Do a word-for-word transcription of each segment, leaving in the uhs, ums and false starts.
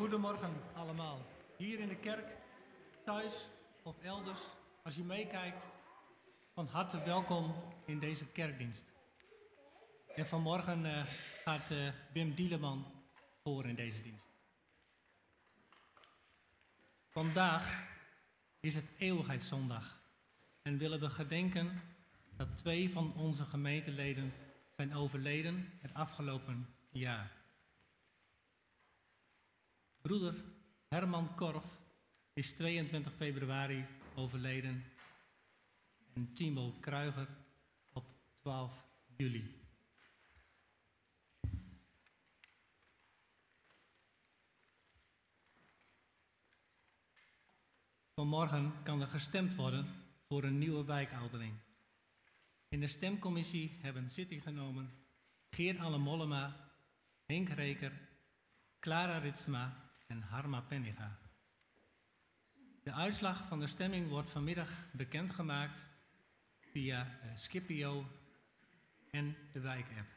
Goedemorgen allemaal. Hier in de kerk, thuis of elders, als je meekijkt, van harte welkom in deze kerkdienst. En vanmorgen uh, gaat uh, Wim Dieleman voor in deze dienst. Vandaag is het Eeuwigheidszondag en willen we gedenken dat twee van onze gemeenteleden zijn overleden het afgelopen jaar. Broeder Herman Korf is tweeëntwintig februari overleden en Timo Kruiger op twaalf juli. Vanmorgen kan er gestemd worden voor een nieuwe wijkouderling. In de stemcommissie hebben zitting genomen Geert Alle Mollema, Henk Reker, Clara Ritsma en Harma Penninga. De uitslag van de stemming wordt vanmiddag bekendgemaakt via uh, Skipio en de wijkapp.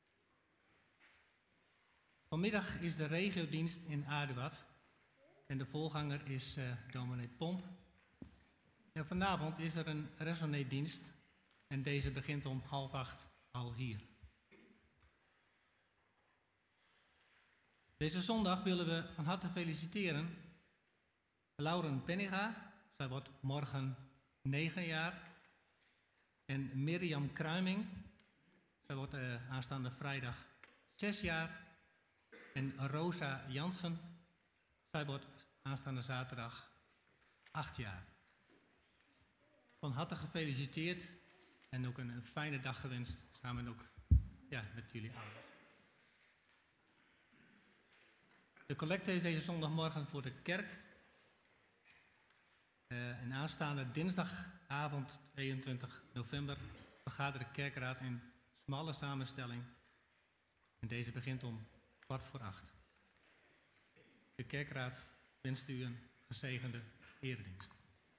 Vanmiddag is de regiodienst in Aduard en de voorganger is uh, dominee Pomp. En vanavond is er een resonee-dienst en deze begint om half acht al hier. Deze zondag willen we van harte feliciteren Lauren Penninga, zij wordt morgen negen jaar. En Mirjam Kruiming, zij wordt uh, aanstaande vrijdag zes jaar. En Rosa Jansen, zij wordt aanstaande zaterdag acht jaar. Van harte gefeliciteerd en ook een, een fijne dag gewenst, samen ook ja, met jullie ouders. De collecte is deze zondagmorgen voor de kerk. Uh, en aanstaande dinsdagavond tweeëntwintig november vergadert de kerkraad in smalle samenstelling. En deze begint om kwart voor acht. De kerkraad wenst u een gezegende eredienst.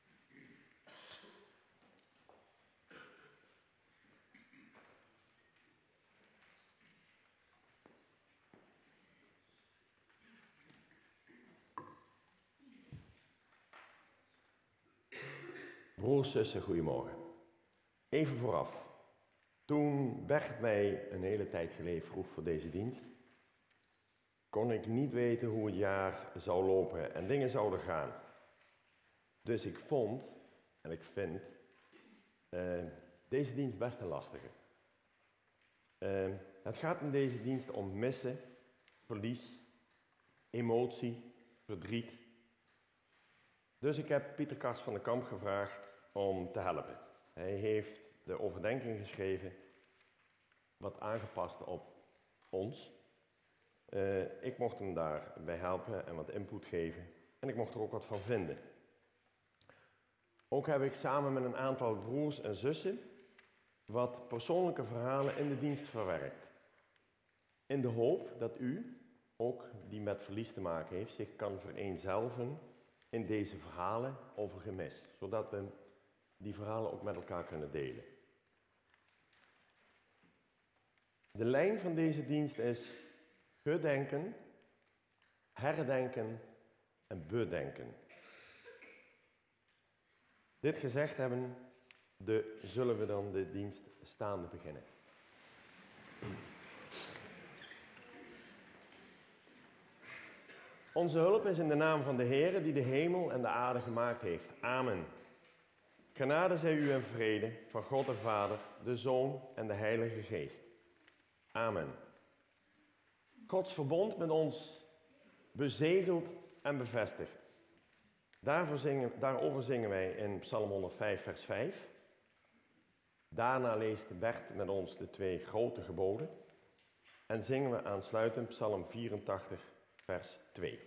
Broers, zussen, goedemorgen. Even vooraf. Toen Bert mij een hele tijd geleden vroeg voor deze dienst, kon ik niet weten hoe het jaar zou lopen en dingen zouden gaan. Dus ik vond, en ik vind, uh, deze dienst best een lastige. Uh, het gaat in deze dienst om missen, verlies, emotie, verdriet. Dus ik heb Pieter Kars van den Kamp gevraagd om te helpen. Hij heeft de overdenking geschreven, wat aangepast op ons. Uh, ik mocht hem daarbij helpen en wat input geven. En ik mocht er ook wat van vinden. Ook heb ik samen met een aantal broers en zussen wat persoonlijke verhalen in de dienst verwerkt. In de hoop dat u, ook die met verlies te maken heeft, zich kan vereenzelven in deze verhalen over gemis, zodat we die verhalen ook met elkaar kunnen delen. De lijn van deze dienst is gedenken, herdenken en bedenken. Dit gezegd hebben, de, zullen we dan de dienst staande beginnen. Onze hulp is in de naam van de Heere die de hemel en de aarde gemaakt heeft. Amen. Genade zij u en vrede van God de Vader, de Zoon en de Heilige Geest. Amen. Gods verbond met ons bezegeld en bevestigd. Daarvoor zingen, daarover zingen wij in Psalm honderdvijf, vers vijf. Daarna leest Bert met ons de twee grote geboden. En zingen we aansluitend Psalm vierentachtig, vers twee.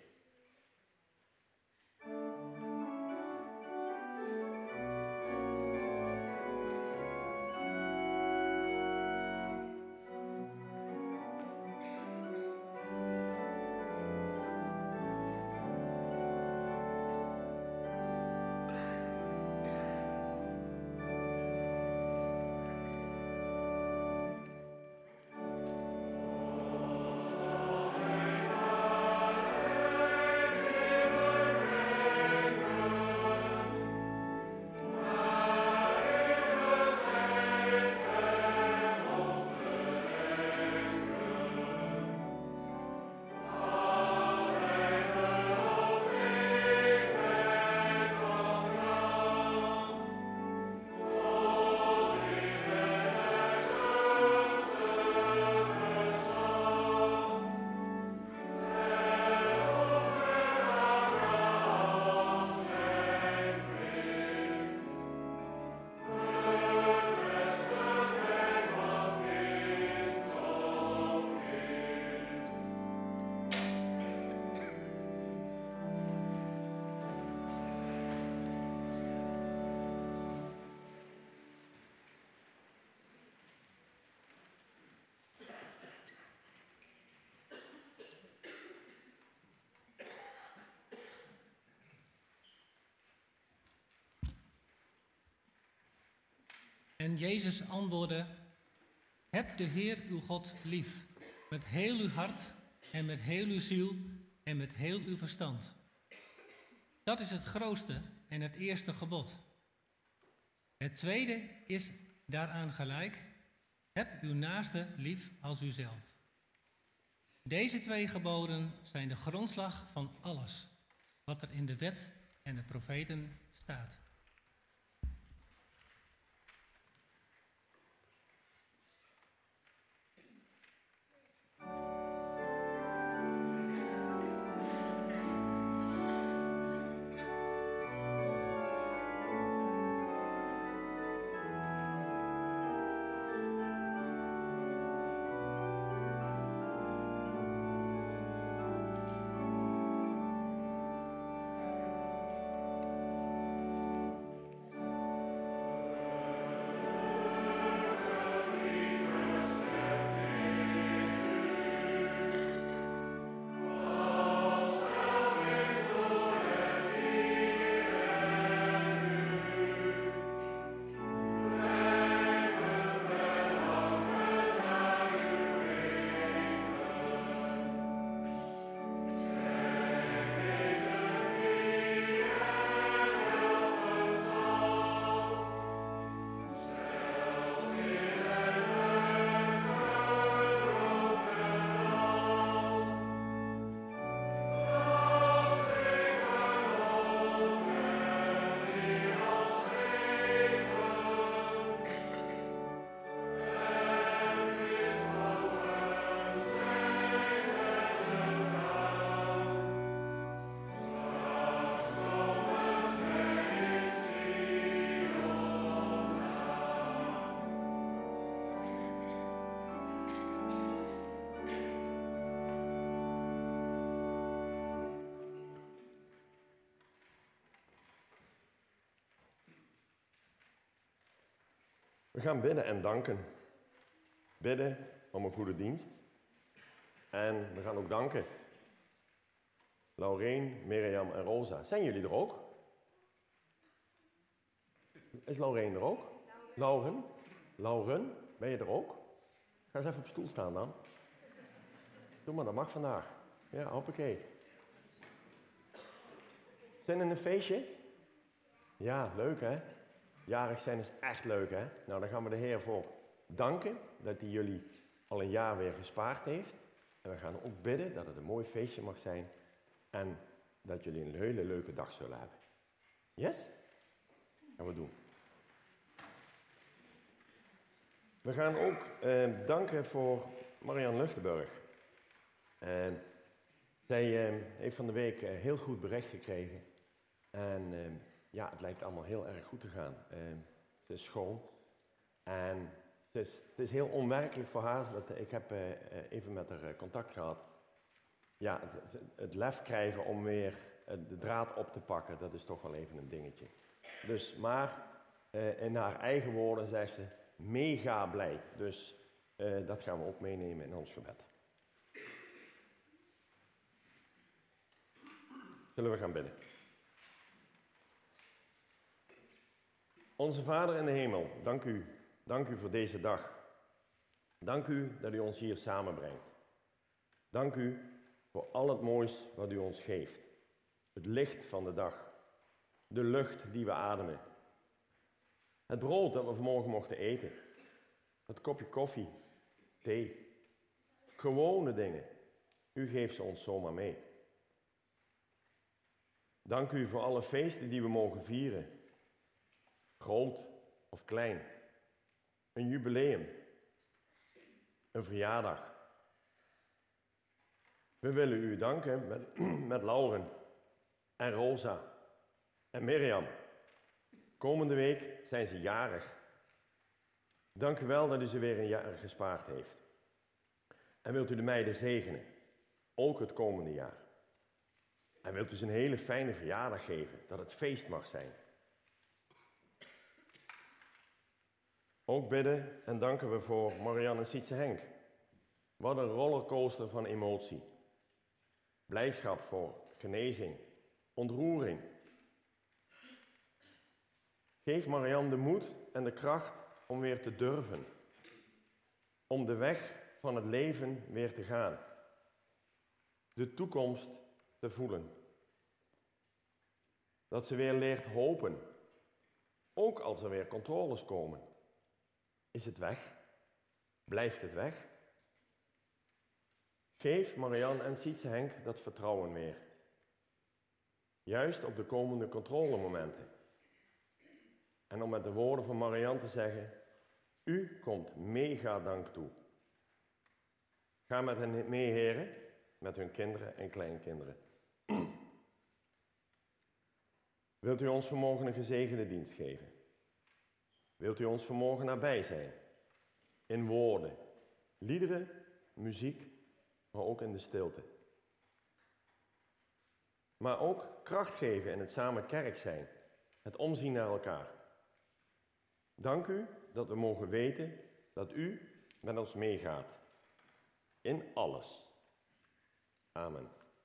Oh, En Jezus antwoordde: heb de Heer uw God lief, met heel uw hart en met heel uw ziel en met heel uw verstand. Dat is het grootste en het eerste gebod. Het tweede is daaraan gelijk: heb uw naaste lief als uzelf. Deze twee geboden zijn de grondslag van alles wat er in de wet en de profeten staat. We gaan bidden en danken. Bidden om een goede dienst. En we gaan ook danken. Laureen, Mirjam en Rosa. Zijn jullie er ook? Is Laureen er ook? Lauren? Lauren, ben je er ook? Ga eens even op stoel staan dan. Doe maar, dat mag vandaag. Ja, hoppakee. Zin in een feestje? Ja, leuk hè? Jarig zijn is echt leuk hè? Nou, daar gaan we de Heer voor danken dat hij jullie al een jaar weer gespaard heeft. En we gaan ook bidden dat het een mooi feestje mag zijn. En dat jullie een hele leuke dag zullen hebben. Yes? Gaan we doen. We gaan ook eh, danken voor Marianne Luchtenburg. Uh, zij uh, heeft van de week uh, heel goed bericht gekregen. En uh, ja, het lijkt allemaal heel erg goed te gaan. Uh, ze is schoon. En het is, het is heel onwerkelijk voor haar. Dat, ik heb uh, even met haar uh, contact gehad. Ja, het, het lef krijgen om weer uh, de draad op te pakken, dat is toch wel even een dingetje. Dus, maar uh, in haar eigen woorden zegt ze, mega blij. Dus uh, dat gaan we ook meenemen in ons gebed. Zullen we gaan bidden. Onze Vader in de hemel, dank u. Dank u voor deze dag. Dank u dat u ons hier samenbrengt. Dank u voor al het moois wat u ons geeft. Het licht van de dag. De lucht die we ademen. Het brood dat we vanmorgen mochten eten. Het kopje koffie, thee. Gewone dingen. U geeft ze ons zomaar mee. Dank u voor alle feesten die we mogen vieren. Groot of klein. Een jubileum. Een verjaardag. We willen u danken met, met Lauren en Rosa en Mirjam. Komende week zijn ze jarig. Dank u wel dat u ze weer een jaar gespaard heeft. En wilt u de meiden zegenen, ook het komende jaar. En wilt u ze een hele fijne verjaardag geven, dat het feest mag zijn. Ook bidden en danken we voor Marianne en Sietse Henk. Wat een rollercoaster van emotie. Blijdschap voor genezing, ontroering. Geef Marianne de moed en de kracht om weer te durven. Om de weg van het leven weer te gaan. De toekomst te voelen. Dat ze weer leert hopen. Ook als er weer controles komen. Is het weg? Blijft het weg? Geef Marianne en Sietse Henk dat vertrouwen weer. Juist op de komende controlemomenten. En om met de woorden van Marianne te zeggen, u komt mega dank toe. Ga met hen mee, heren, met hun kinderen en kleinkinderen. Wilt u ons vanmorgen een gezegende dienst geven? Wilt u ons vanmorgen nabij zijn? In woorden, liederen, muziek, maar ook in de stilte. Maar ook kracht geven in het samen kerk zijn, het omzien naar elkaar. Dank u dat we mogen weten dat u met ons meegaat. In alles. Amen.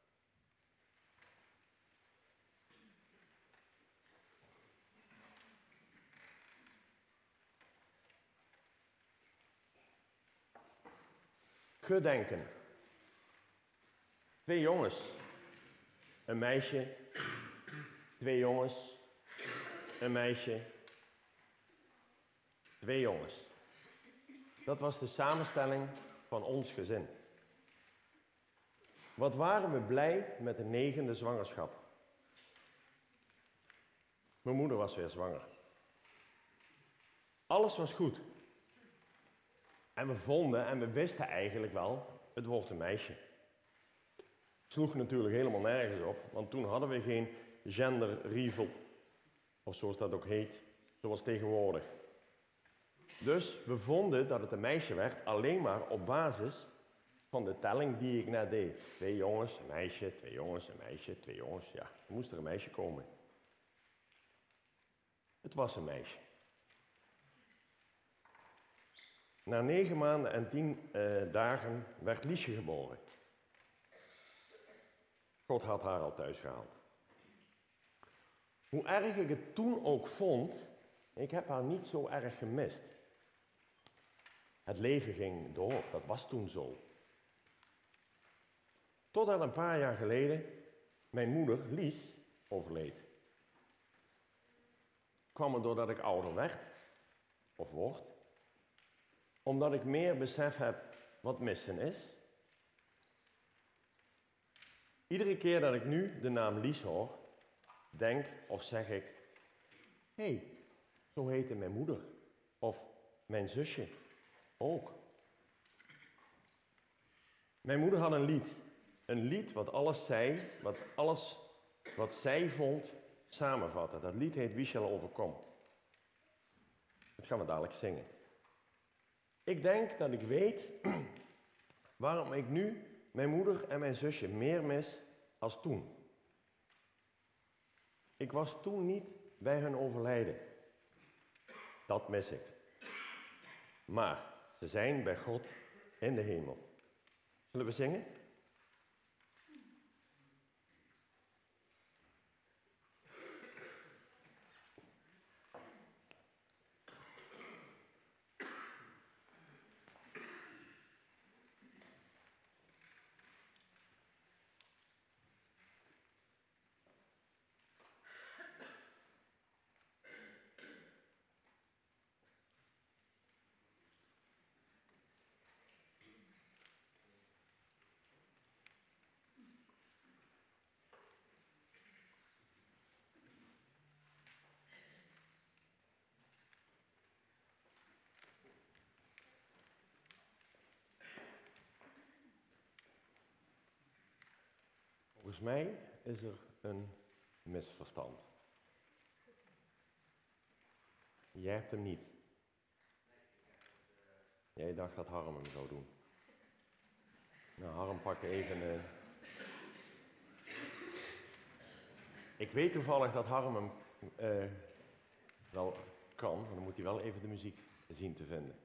Gedenken. Twee jongens. Een meisje. Twee jongens. Een meisje. Twee jongens. Dat was de samenstelling van ons gezin. Wat waren we blij met de negende zwangerschap. Mijn moeder was weer zwanger. Alles was goed. En we vonden en we wisten eigenlijk wel, het wordt een meisje. Sloeg natuurlijk helemaal nergens op, want toen hadden we geen gender reveal, of zoals dat ook heet, zoals tegenwoordig. Dus we vonden dat het een meisje werd alleen maar op basis van de telling die ik net deed. Twee jongens, een meisje, twee jongens, een meisje, twee jongens. Ja, er moest er een meisje komen. Het was een meisje. Na negen maanden en tien uh, dagen werd Liesje geboren. God had haar al thuis gehaald. Hoe erg ik het toen ook vond, ik heb haar niet zo erg gemist. Het leven ging door, dat was toen zo. Totdat een paar jaar geleden mijn moeder, Lies, overleed. Kwam het doordat ik ouder werd, of word, omdat ik meer besef heb wat missen is. Iedere keer dat ik nu de naam Lies hoor, denk of zeg ik, hé, hey, zo heette mijn moeder, of mijn zusje ook. Mijn moeder had een lied. Een lied wat alles zei, wat alles wat zij vond, samenvatte. Dat lied heet Wie shall overkom. Dat gaan we dadelijk zingen. Ik denk dat ik weet waarom ik nu mijn moeder en mijn zusje meer mis als toen. Ik was toen niet bij hun overlijden. Dat mis ik. Maar ze zijn bij God in de hemel. Zullen we zingen? Volgens mij is er een misverstand. Jij hebt hem niet. Jij dacht dat Harm hem zou doen. Nou, Harm, pak even... Uh... Ik weet toevallig dat Harm hem uh, wel kan, maar dan moet hij wel even de muziek zien te vinden.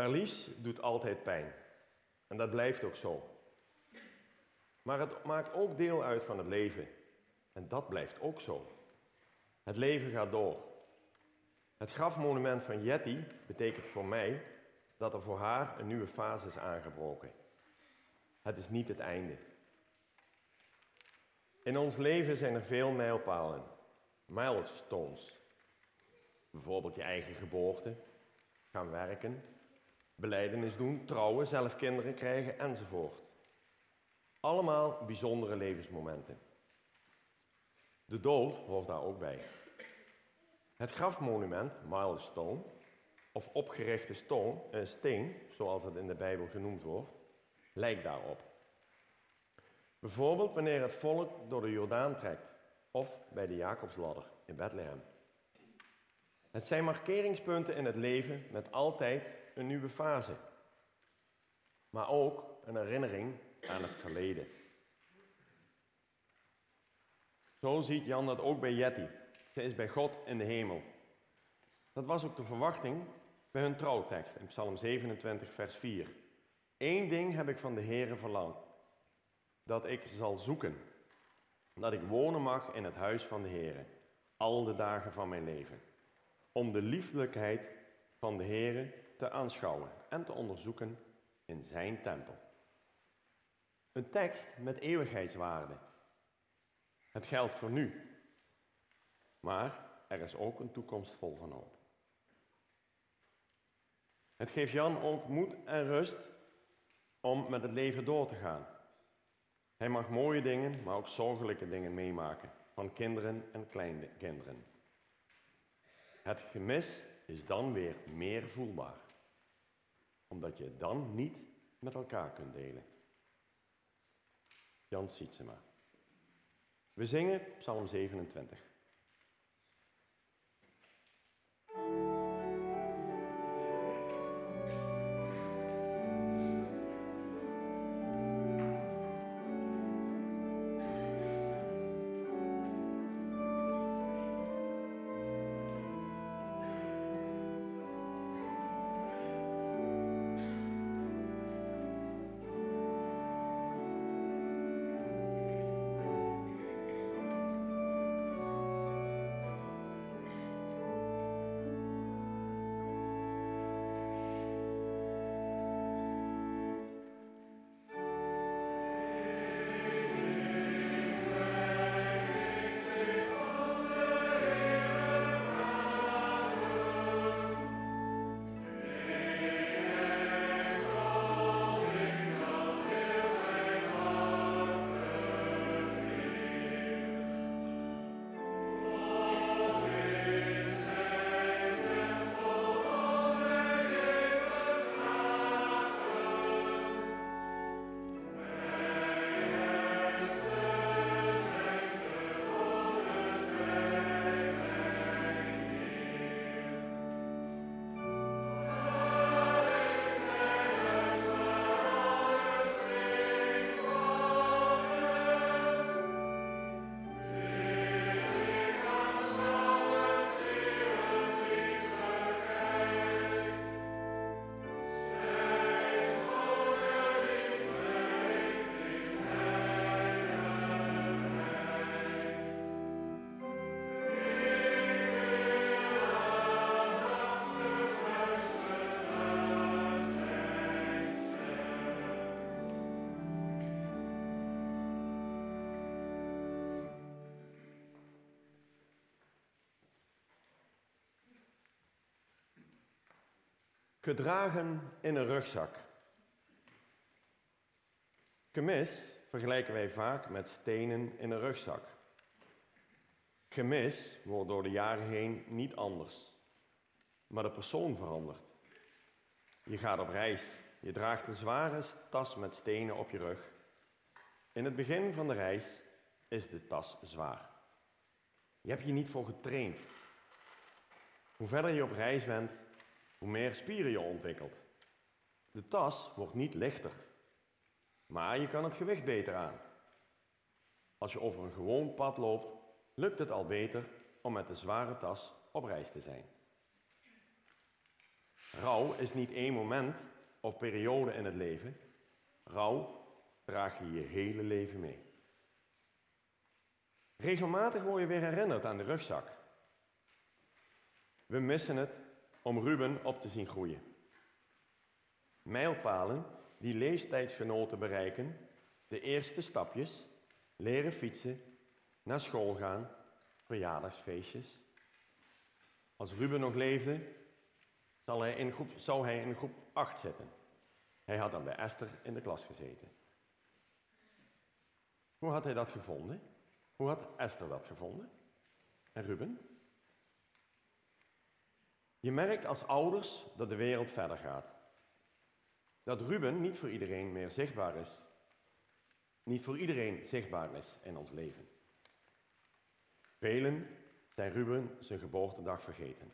Verlies doet altijd pijn. En dat blijft ook zo. Maar het maakt ook deel uit van het leven. En dat blijft ook zo. Het leven gaat door. Het grafmonument van Jetty betekent voor mij dat er voor haar een nieuwe fase is aangebroken. Het is niet het einde. In ons leven zijn er veel mijlpalen, milestones. Bijvoorbeeld je eigen geboorte, gaan werken, belijdenis doen, trouwen, zelf kinderen krijgen enzovoort. Allemaal bijzondere levensmomenten. De dood hoort daar ook bij. Het grafmonument, milestone, of opgerichte steen, eh, steen, zoals het in de Bijbel genoemd wordt, lijkt daarop. Bijvoorbeeld wanneer het volk door de Jordaan trekt, of bij de Jacobsladder in Bethlehem. Het zijn markeringspunten in het leven met altijd een nieuwe fase. Maar ook een herinnering aan het verleden. Zo ziet Jan dat ook bij Jetty. Ze is bij God in de hemel. Dat was ook de verwachting bij hun trouwtekst in Psalm zevenentwintig, vers vier. Eén ding heb ik van de Heere verlangd, dat ik zal zoeken, dat ik wonen mag in het huis van de Heere, al de dagen van mijn leven, om de lieflijkheid van de Heere te aanschouwen en te onderzoeken in zijn tempel. Een tekst met eeuwigheidswaarde. Het geldt voor nu, maar er is ook een toekomst vol van hoop. Het geeft Jan ook moed en rust om met het leven door te gaan. Hij mag mooie dingen, maar ook zorgelijke dingen meemaken, van kinderen en kleinkinderen. Het gemis is dan weer meer voelbaar, omdat je het dan niet met elkaar kunt delen. Jan Sietsema. We zingen Psalm zevenentwintig. Gedragen in een rugzak. Gemis vergelijken wij vaak met stenen in een rugzak. Gemis wordt door de jaren heen niet anders, maar de persoon verandert. Je gaat op reis, je draagt een zware tas met stenen op je rug. In het begin van de reis is de tas zwaar. Je hebt je niet voor getraind. Hoe verder je op reis bent, hoe meer spieren je ontwikkelt. De tas wordt niet lichter, maar je kan het gewicht beter aan. Als je over een gewoon pad loopt, lukt het al beter om met de zware tas op reis te zijn. Rouw is niet één moment of periode in het leven. Rouw draag je je hele leven mee. Regelmatig word je weer herinnerd aan de rugzak. We missen het om Ruben op te zien groeien. Mijlpalen die leeftijdsgenoten bereiken, de eerste stapjes, leren fietsen, naar school gaan, verjaardagsfeestjes. Als Ruben nog leefde, zal hij in groep, zou hij in groep acht zitten. Hij had dan bij Esther in de klas gezeten. Hoe had hij dat gevonden? Hoe had Esther dat gevonden? En Ruben? Je merkt als ouders dat de wereld verder gaat. Dat Ruben niet voor iedereen meer zichtbaar is. Niet voor iedereen zichtbaar is in ons leven. Velen zijn Ruben zijn geboortedag vergeten.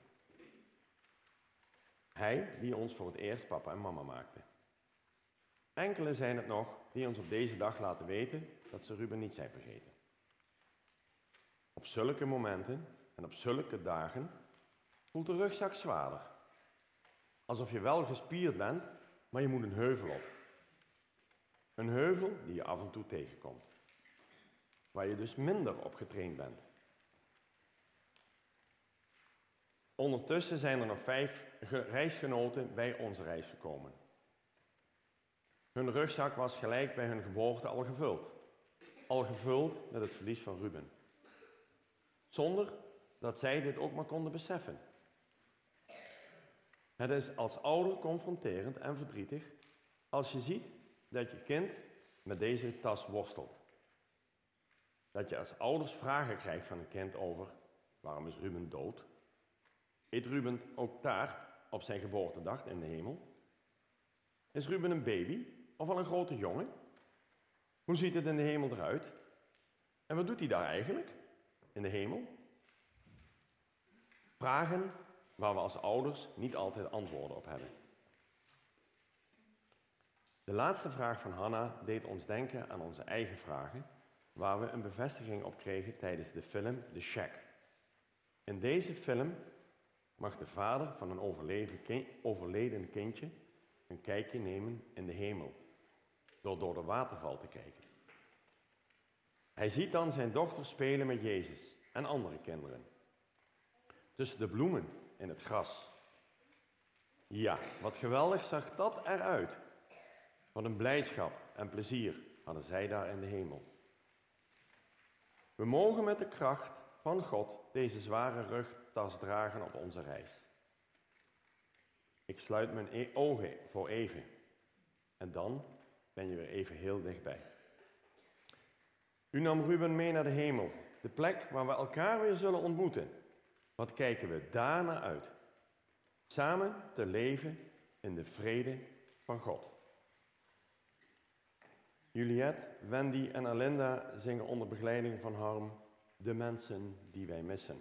Hij die ons voor het eerst papa en mama maakte. Enkele zijn het nog die ons op deze dag laten weten dat ze Ruben niet zijn vergeten. Op zulke momenten en op zulke dagen voelt de rugzak zwaarder. Alsof je wel gespierd bent, maar je moet een heuvel op. Een heuvel die je af en toe tegenkomt. Waar je dus minder op getraind bent. Ondertussen zijn er nog vijf reisgenoten bij onze reis gekomen. Hun rugzak was gelijk bij hun geboorte al gevuld. Al gevuld met het verlies van Ruben. Zonder dat zij dit ook maar konden beseffen. Het is als ouder confronterend en verdrietig als je ziet dat je kind met deze tas worstelt. Dat je als ouders vragen krijgt van een kind over: waarom is Ruben dood? Eet Ruben ook taart op zijn geboortedag in de hemel? Is Ruben een baby of al een grote jongen? Hoe ziet het in de hemel eruit? En wat doet hij daar eigenlijk in de hemel? Vragen waar we als ouders niet altijd antwoorden op hebben. De laatste vraag van Hanna deed ons denken aan onze eigen vragen, waar we een bevestiging op kregen tijdens de film The Shack. In deze film mag de vader van een overleden kindje een kijkje nemen in de hemel, door door de waterval te kijken. Hij ziet dan zijn dochter spelen met Jezus en andere kinderen. Tussen de bloemen in het gras. Ja, wat geweldig zag dat eruit. Wat een blijdschap en plezier hadden zij daar in de hemel. We mogen met de kracht van God deze zware rugtas dragen op onze reis. Ik sluit mijn ogen voor even. En dan ben je weer even heel dichtbij. U nam Ruben mee naar de hemel. De plek waar we elkaar weer zullen ontmoeten. Wat kijken we daarna uit? Samen te leven in de vrede van God. Juliette, Wendy en Alinda zingen onder begeleiding van Harm De mensen die wij missen.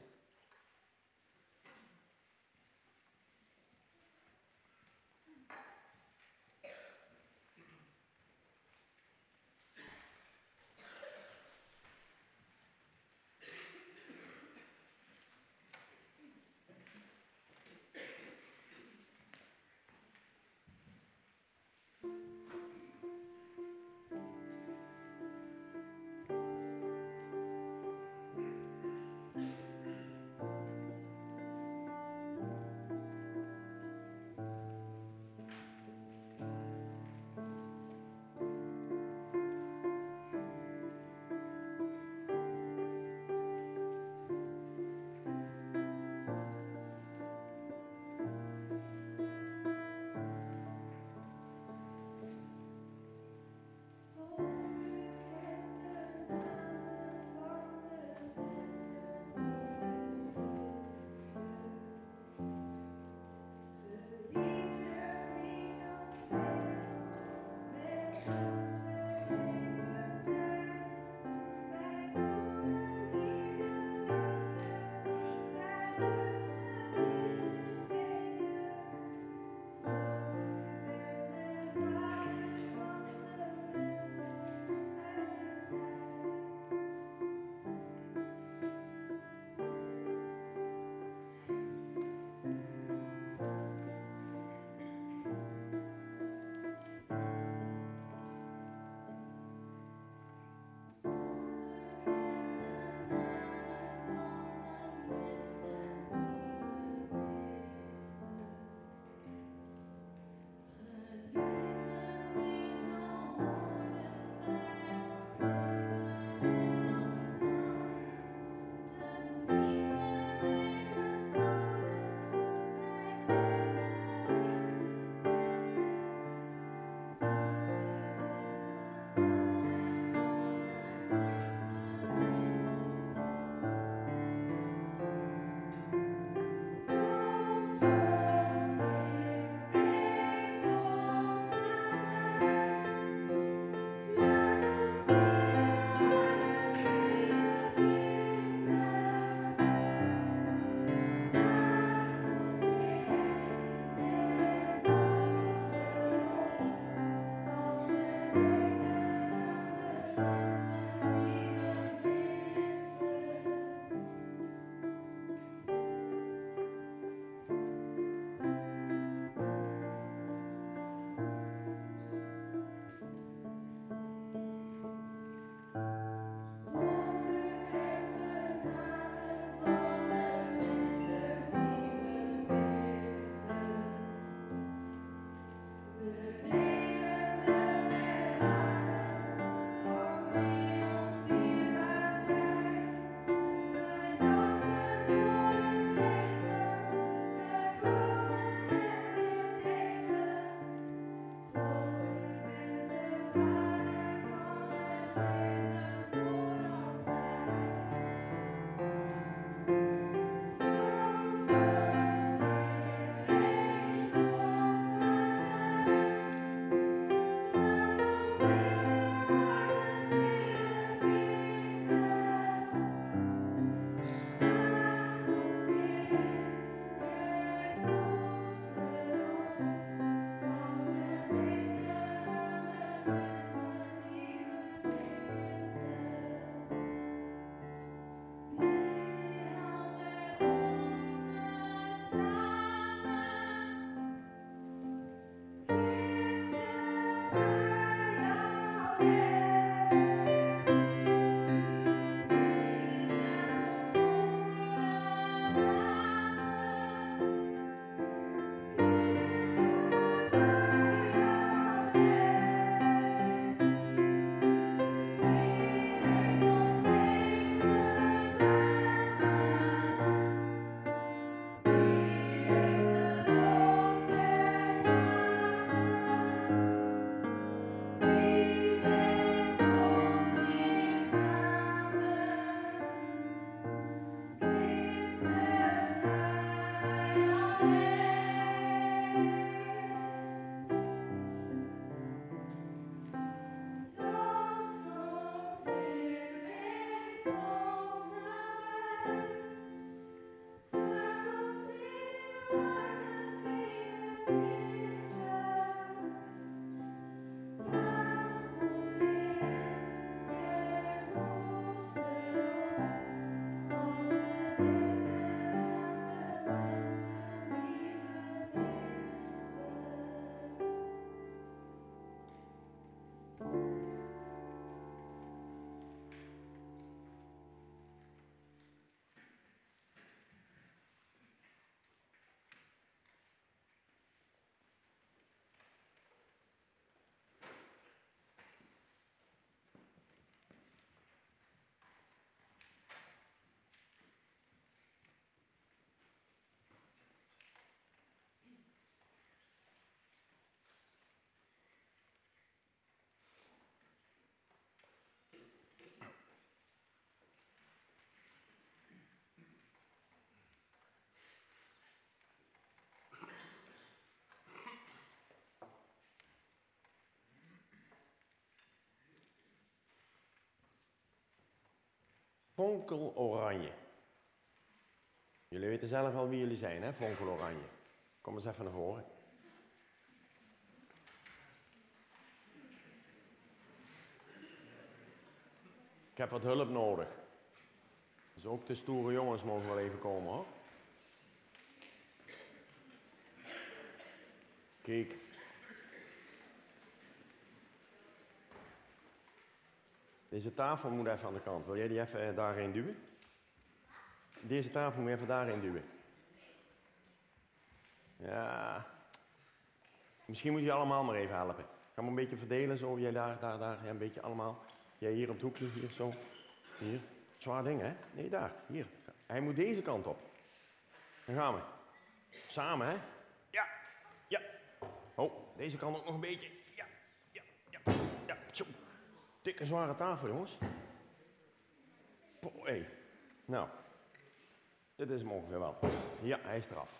Fonkeloranje. Jullie weten zelf al wie jullie zijn, hè? Fonkeloranje. Kom eens even naar voren. Ik heb wat hulp nodig. Dus ook de stoere jongens mogen wel even komen, hoor. Kijk. Deze tafel moet even aan de kant. Wil jij die even daarheen duwen? Deze tafel moet je even daarheen duwen. Ja. Misschien moet je allemaal maar even helpen. Ga maar een beetje verdelen zo. Jij daar, daar, daar. Ja, een beetje allemaal. Jij hier op het hoekje, hier zo. Hier. Zwaar ding, hè? Nee, daar. Hier. Hij moet deze kant op. Dan gaan we. Samen, hè? Ja. Ja. Oh, deze kant ook nog een beetje. Ja. Ja. Ja. Ja. Zo. Dikke zware tafel, jongens. Hé. Hey. Nou. Dit is hem ongeveer wel. Ja, hij is eraf.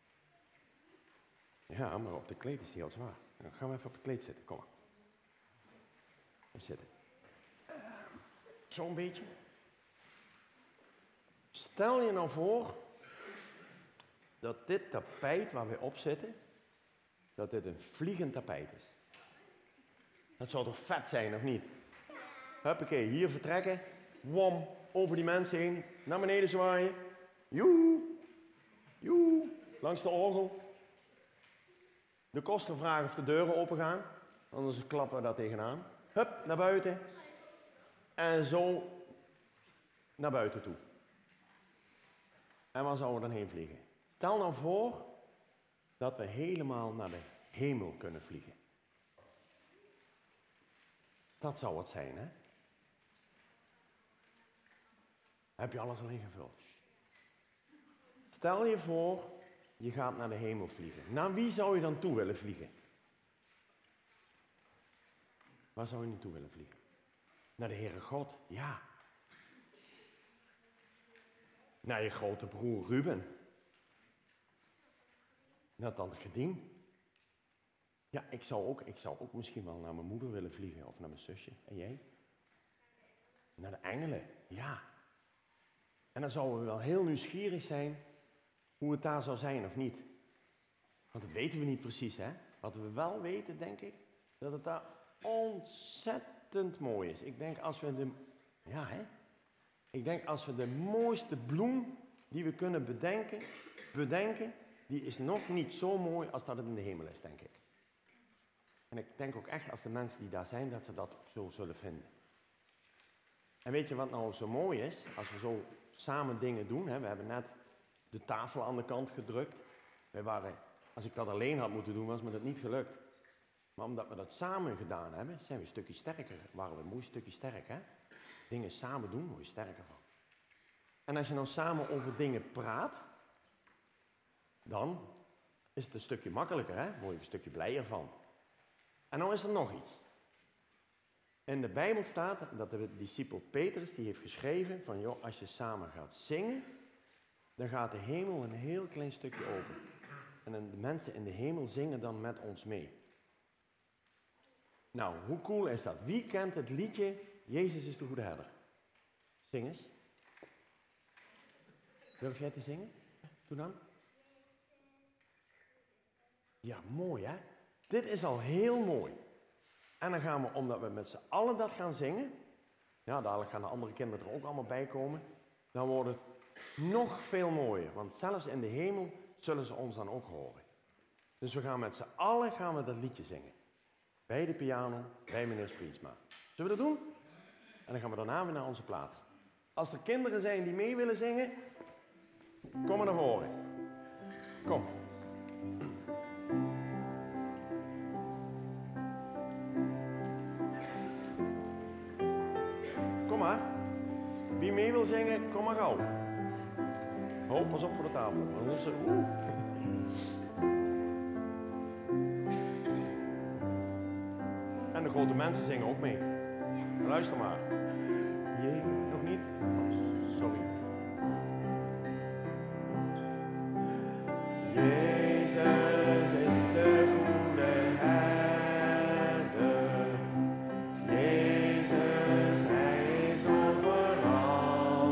Ja, maar op de kleed is hij heel zwaar. Dan gaan we even op de kleed zitten. Kom maar. Even zitten. Uh, Zo'n beetje. Stel je nou voor dat dit tapijt waar we op zitten, dat dit een vliegend tapijt is. Dat zou toch vet zijn, of niet? Huppakee, hier vertrekken. Wom, over die mensen heen. Naar beneden zwaaien. Joe. Joe. Langs de orgel. De koster vragen of de deuren open gaan. Anders klappen we daar tegenaan. Hup, naar buiten. En zo naar buiten toe. En waar zouden we dan heen vliegen? Stel nou voor dat we helemaal naar de hemel kunnen vliegen. Dat zou het zijn, hè? Heb je alles al ingevuld? Stel je voor, je gaat naar de hemel vliegen. Naar wie zou je dan toe willen vliegen? Waar zou je naartoe willen vliegen? Naar de Heere God, ja. Naar je grote broer Ruben. Naar tante Gedien. Ja, ik zou, ook, ik zou ook misschien wel naar mijn moeder willen vliegen. Of naar mijn zusje. En jij? Naar de engelen, ja. En dan zouden we wel heel nieuwsgierig zijn hoe het daar zou zijn of niet. Want dat weten we niet precies, hè. Wat we wel weten, denk ik, dat het daar ontzettend mooi is. Ik denk als we de... Ja, hè. Ik denk als we de mooiste bloem die we kunnen bedenken, bedenken, die is nog niet zo mooi als dat het in de hemel is, denk ik. En ik denk ook echt als de mensen die daar zijn, dat ze dat zo zullen vinden. En weet je wat nou zo mooi is? Als we zo samen dingen doen, hè? We hebben net de tafel aan de kant gedrukt. Wij waren, als ik dat alleen had moeten doen, was me dat niet gelukt. Maar omdat we dat samen gedaan hebben, zijn we een stukje sterker. Waren we een mooi stukje sterk, hè? Dingen samen doen, word je sterker van. En als je nou samen over dingen praat, dan is het een stukje makkelijker, hè? Word je een stukje blijer van. En nou is er nog iets. In de Bijbel staat dat de discipel Petrus, die heeft geschreven van, joh, als je samen gaat zingen, dan gaat de hemel een heel klein stukje open. En de mensen in de hemel zingen dan met ons mee. Nou, hoe cool is dat? Wie kent het liedje Jezus is de goede herder? Zing eens. Durf jij te zingen? Doe dan. Ja, mooi hè? Dit is al heel mooi. En dan gaan we, omdat we met z'n allen dat gaan zingen, ja, dadelijk gaan de andere kinderen er ook allemaal bij komen, dan wordt het nog veel mooier. Want zelfs in de hemel zullen ze ons dan ook horen. Dus we gaan met z'n allen gaan we dat liedje zingen. Bij de piano, bij meneer Sprietsma. Zullen we dat doen? En dan gaan we daarna weer naar onze plaats. Als er kinderen zijn die mee willen zingen, kom maar naar voren. Kom. Kom maar. Wie mee wil zingen, kom maar gauw. Oh, pas op voor de tafel. Onze... En de grote mensen zingen ook mee. Luister maar. Jee, nog niet? Oh, sorry. Jezus is de goede herder. Jezus, hij is overal.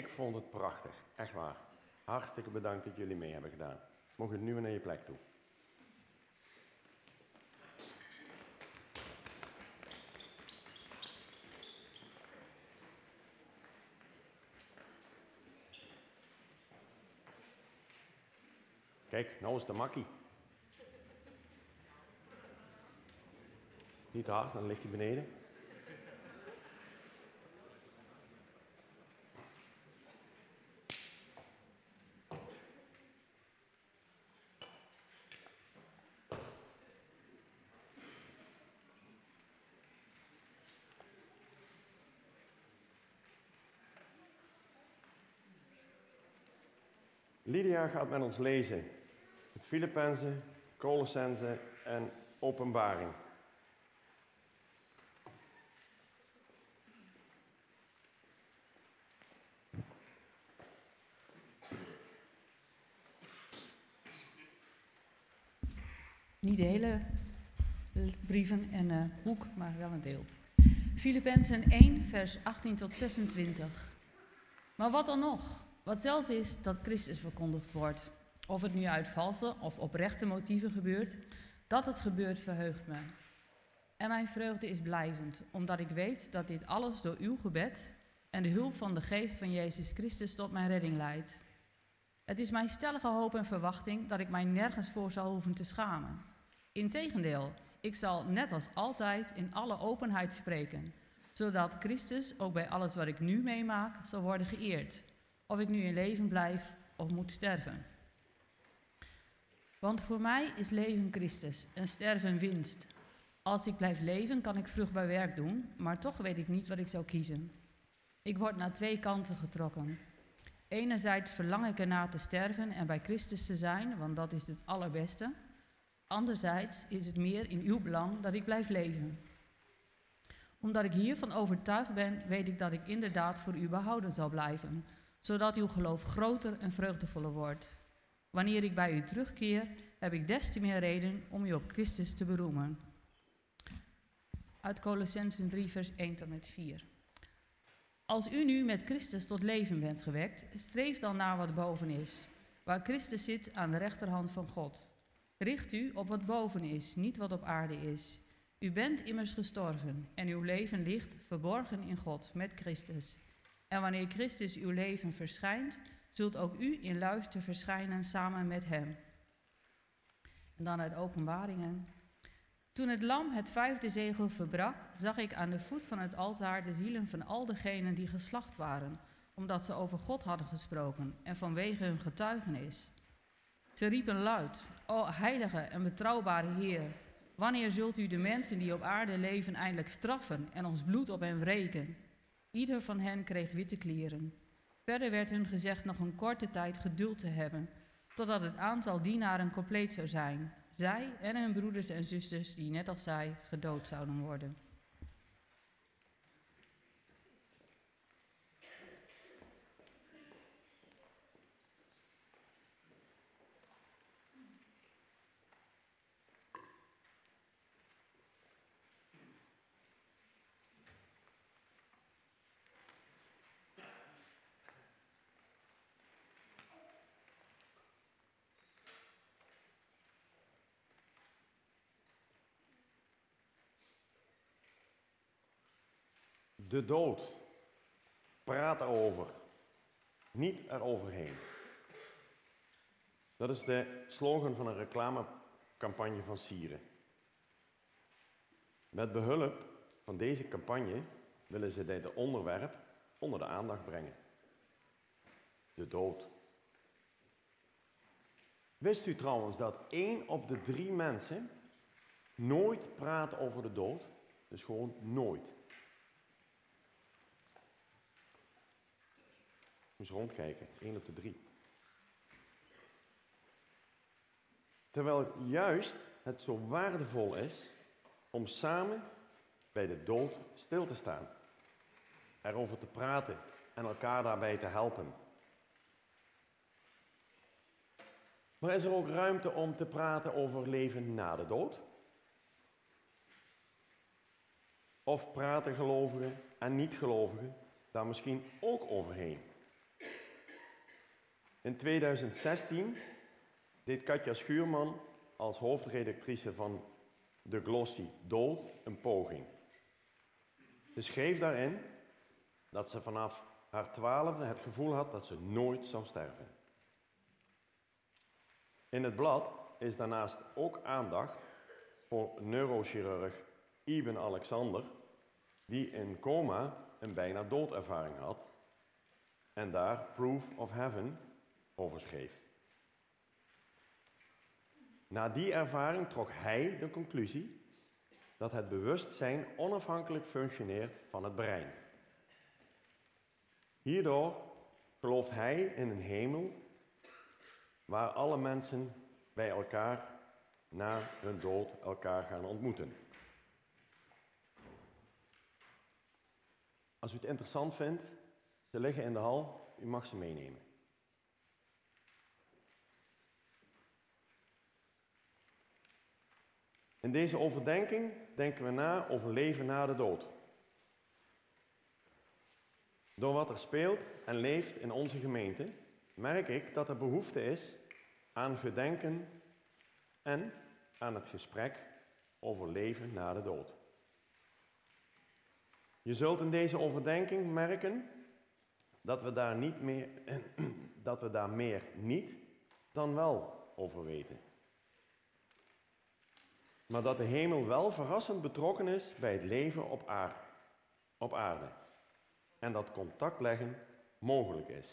Ik vond het prachtig, echt waar. Hartstikke bedankt dat jullie mee hebben gedaan. Mocht je nu weer naar je plek toe. Kijk, nou is de makkie. Niet te hard, dan ligt hij beneden. Lydia gaat met ons lezen het Filippenzen, Colossenzen en Openbaring. Niet de hele brieven en uh, boek, maar wel een deel. Filippenzen één, vers achttien tot zesentwintig. Maar wat dan nog? Wat telt is dat Christus verkondigd wordt. Of het nu uit valse of oprechte motieven gebeurt, dat het gebeurt verheugt me. En mijn vreugde is blijvend, omdat ik weet dat dit alles door uw gebed en de hulp van de geest van Jezus Christus tot mijn redding leidt. Het is mijn stellige hoop en verwachting dat ik mij nergens voor zal hoeven te schamen. Integendeel, ik zal net als altijd in alle openheid spreken, zodat Christus ook bij alles wat ik nu meemaak zal worden geëerd, of ik nu in leven blijf of moet sterven. Want voor mij is leven Christus en sterven winst. Als ik blijf leven, kan ik vruchtbaar werk doen, maar toch weet ik niet wat ik zou kiezen. Ik word naar twee kanten getrokken. Enerzijds verlang ik ernaar te sterven en bij Christus te zijn, want dat is het allerbeste. Anderzijds is het meer in uw belang dat ik blijf leven. Omdat ik hiervan overtuigd ben, weet ik dat ik inderdaad voor u behouden zal blijven, zodat uw geloof groter en vreugdevoller wordt. Wanneer ik bij u terugkeer, heb ik des te meer reden om u op Christus te beroemen. Uit Colossenzen drie, vers één tot met vier. Als u nu met Christus tot leven bent gewekt, streef dan naar wat boven is, waar Christus zit aan de rechterhand van God. Richt u op wat boven is, niet wat op aarde is. U bent immers gestorven en uw leven ligt verborgen in God met Christus. En wanneer Christus uw leven verschijnt, zult ook u in luister verschijnen samen met hem. En dan uit Openbaringen. Toen het lam het vijfde zegel verbrak, zag ik aan de voet van het altaar de zielen van al degenen die geslacht waren, omdat ze over God hadden gesproken en vanwege hun getuigenis. Ze riepen luid: O heilige en betrouwbare Heer, wanneer zult u de mensen die op aarde leven eindelijk straffen en ons bloed op hen wreken? Ieder van hen kreeg witte kleren. Verder werd hun gezegd nog een korte tijd geduld te hebben, totdat het aantal dienaren compleet zou zijn. Zij en hun broeders en zusters, die net als zij gedood zouden worden. De dood. Praat erover. Niet eroverheen. Dat is de slogan van een reclamecampagne van Sieren. Met behulp van deze campagne willen ze dit onderwerp onder de aandacht brengen. De dood. Wist u trouwens dat één op de drie mensen nooit praat over de dood? Dus gewoon nooit. Moet eens rondkijken, één op de drie. Terwijl juist het zo waardevol is om samen bij de dood stil te staan. Erover te praten en elkaar daarbij te helpen. Maar is er ook ruimte om te praten over leven na de dood? Of praten gelovigen en niet-gelovigen daar misschien ook overheen? In tweeduizend zestien deed Katja Schuurman als hoofdredactrice van de glossy Dood een poging. Ze schreef daarin dat ze vanaf haar twaalfde het gevoel had dat ze nooit zou sterven. In het blad is daarnaast ook aandacht voor neurochirurg Ibn Alexander, die in coma een bijna doodervaring had en daar Proof of Heaven over schreef. Na die ervaring trok hij de conclusie dat het bewustzijn onafhankelijk functioneert van het brein. Hierdoor gelooft hij in een hemel waar alle mensen bij elkaar na hun dood elkaar gaan ontmoeten. Als u het interessant vindt, ze liggen in de hal, u mag ze meenemen. In deze overdenking denken we na over leven na de dood. Door wat er speelt en leeft in onze gemeente, merk ik dat er behoefte is aan gedenken en aan het gesprek over leven na de dood. Je zult in deze overdenking merken dat we daar, niet meer, dat we daar meer niet dan wel over weten. Maar dat de hemel wel verrassend betrokken is bij het leven op aarde. Op aarde. En dat contact leggen mogelijk is.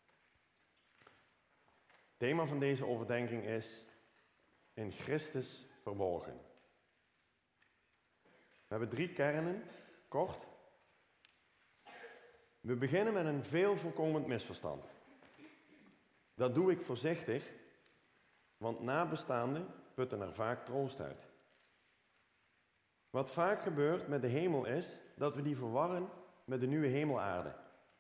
Het thema van deze overdenking is in Christus verborgen. We hebben drie kernen, kort. We beginnen met een veel voorkomend misverstand. Dat doe ik voorzichtig, want nabestaanden putten er vaak troost uit. Wat vaak gebeurt met de hemel is dat we die verwarren met de nieuwe hemelaarde.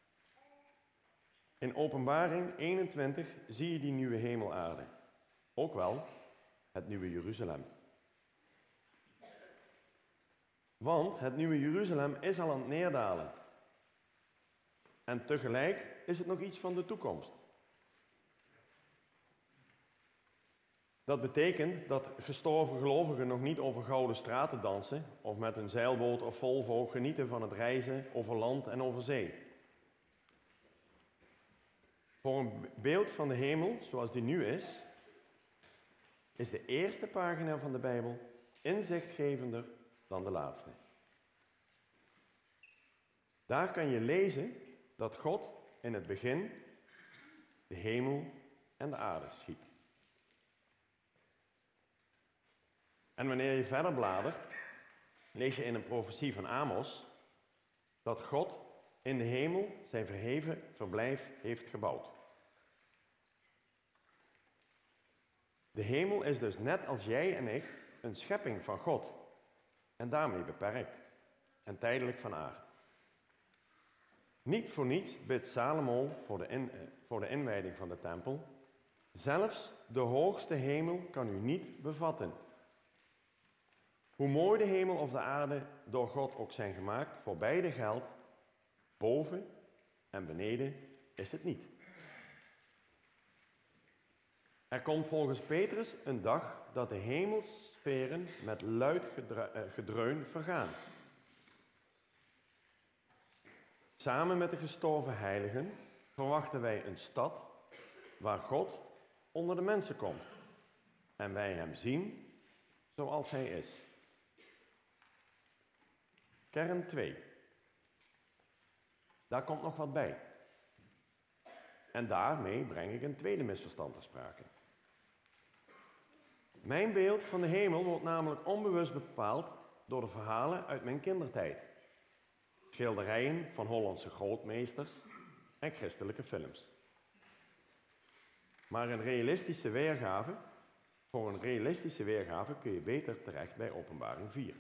In Openbaring eenentwintig zie je die nieuwe hemelaarde. Ook wel het nieuwe Jeruzalem. Want het nieuwe Jeruzalem is al aan het neerdalen. En tegelijk is het nog iets van de toekomst. Dat betekent dat gestorven gelovigen nog niet over gouden straten dansen of met een zeilboot of Volvo genieten van het reizen over land en over zee. Voor een beeld van de hemel zoals die nu is, is de eerste pagina van de Bijbel inzichtgevender dan de laatste. Daar kan je lezen dat God in het begin de hemel en de aarde schiep. En wanneer je verder bladert, lees je in een profetie van Amos dat God in de hemel zijn verheven verblijf heeft gebouwd. De hemel is dus net als jij en ik een schepping van God en daarmee beperkt en tijdelijk van aard. Niet voor niets bidt Salomo voor de, in, voor de inwijding van de tempel. Zelfs de hoogste hemel kan u niet bevatten. Hoe mooi de hemel of de aarde door God ook zijn gemaakt, voor beide geldt, boven en beneden is het niet. Er komt volgens Petrus een dag dat de hemelsferen met luid gedreun vergaan. Samen met de gestorven heiligen verwachten wij een stad waar God onder de mensen komt en wij hem zien zoals hij is. Kern twee. Daar komt nog wat bij. En daarmee breng ik een tweede misverstand ter sprake. Mijn beeld van de hemel wordt namelijk onbewust bepaald door de verhalen uit mijn kindertijd. Schilderijen van Hollandse grootmeesters en christelijke films. Maar een realistische weergave, voor een realistische weergave kun je beter terecht bij Openbaring vier.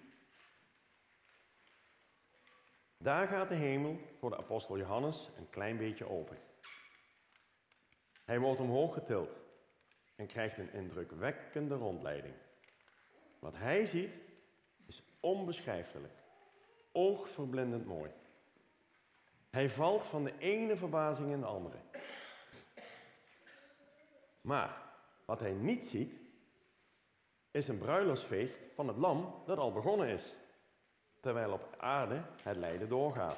Daar gaat de hemel voor de apostel Johannes een klein beetje open. Hij wordt omhoog getild en krijgt een indrukwekkende rondleiding. Wat hij ziet is onbeschrijfelijk, oogverblindend mooi. Hij valt van de ene verbazing in de andere. Maar wat hij niet ziet, is een bruiloftsfeest van het lam dat al begonnen is, terwijl op aarde het lijden doorgaat.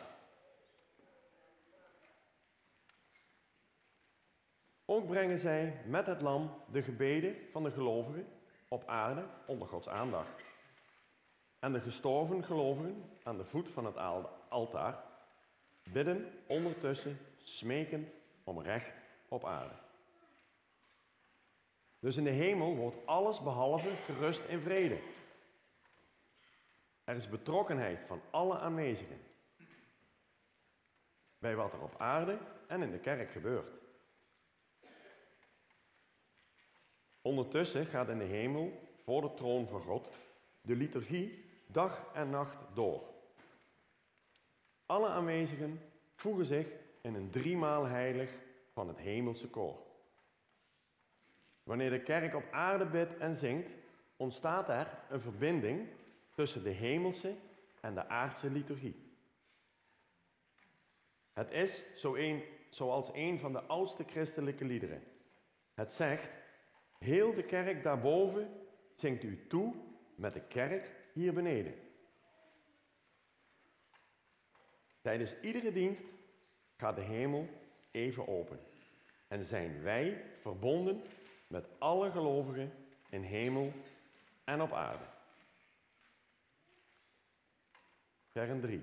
Ook brengen zij met het lam de gebeden van de gelovigen op aarde onder Gods aandacht. En de gestorven gelovigen aan de voet van het altaar bidden ondertussen smekend om recht op aarde. Dus in de hemel wordt alles behalve gerust in vrede. Er is betrokkenheid van alle aanwezigen bij wat er op aarde en in de kerk gebeurt. Ondertussen gaat in de hemel, voor de troon van God, de liturgie dag en nacht door. Alle aanwezigen voegen zich in een driemaal heilig van het hemelse koor. Wanneer de kerk op aarde bidt en zingt, ontstaat er een verbinding tussen de hemelse en de aardse liturgie. Het is zo een, zoals een van de oudste christelijke liederen. Het zegt: heel de kerk daarboven zingt u toe met de kerk hier beneden. Tijdens iedere dienst gaat de hemel even open en zijn wij verbonden met alle gelovigen in hemel en op aarde. Kern drie.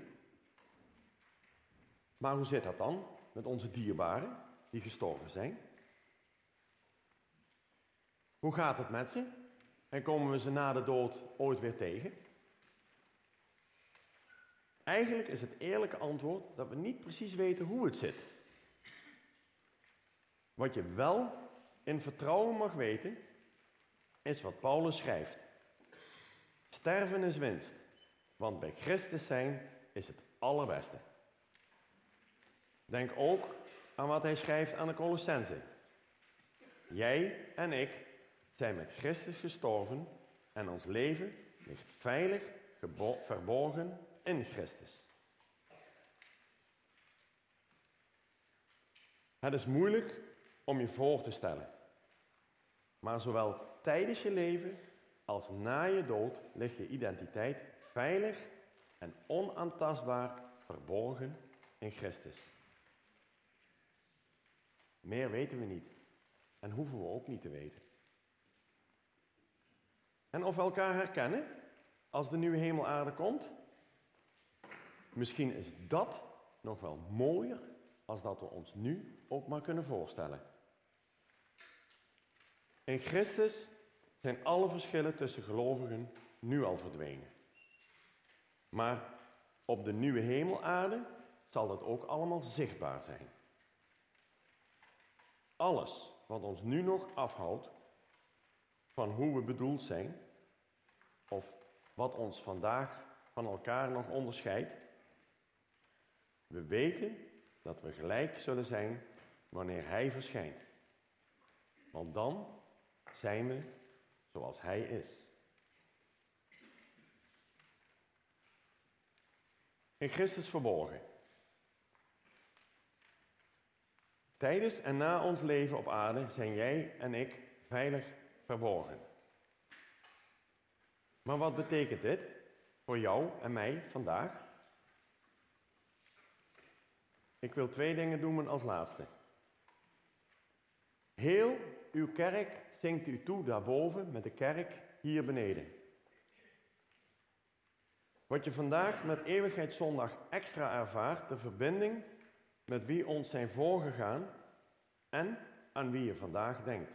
Maar hoe zit dat dan met onze dierbaren die gestorven zijn? Hoe gaat het met ze? En komen we ze na de dood ooit weer tegen? Eigenlijk is het eerlijke antwoord dat we niet precies weten hoe het zit. Wat je wel in vertrouwen mag weten, is wat Paulus schrijft. Sterven is winst, want bij Christus zijn is het allerbeste. Denk ook aan wat hij schrijft aan de Colossenzen. Jij en ik zijn met Christus gestorven en ons leven ligt veilig gebo- verborgen in Christus. Het is moeilijk om je voor te stellen, maar zowel tijdens je leven als na je dood ligt je identiteit veilig en onaantastbaar verborgen in Christus. Meer weten we niet en hoeven we ook niet te weten. En of we elkaar herkennen als de nieuwe hemelaarde komt? Misschien is dat nog wel mooier als dat we ons nu ook maar kunnen voorstellen. In Christus zijn alle verschillen tussen gelovigen nu al verdwenen. Maar op de nieuwe hemelaarde zal dat ook allemaal zichtbaar zijn. Alles wat ons nu nog afhoudt van hoe we bedoeld zijn, of wat ons vandaag van elkaar nog onderscheidt, we weten dat we gelijk zullen zijn wanneer Hij verschijnt. Want dan zijn we zoals Hij is. In Christus verborgen. Tijdens en na ons leven op aarde zijn jij en ik veilig verborgen. Maar wat betekent dit voor jou en mij vandaag? Ik wil twee dingen noemen als laatste. Heel uw kerk zingt u toe daarboven met de kerk hier beneden. Wat je vandaag met Eeuwigheidszondag extra ervaart, de verbinding met wie ons zijn voorgegaan en aan wie je vandaag denkt.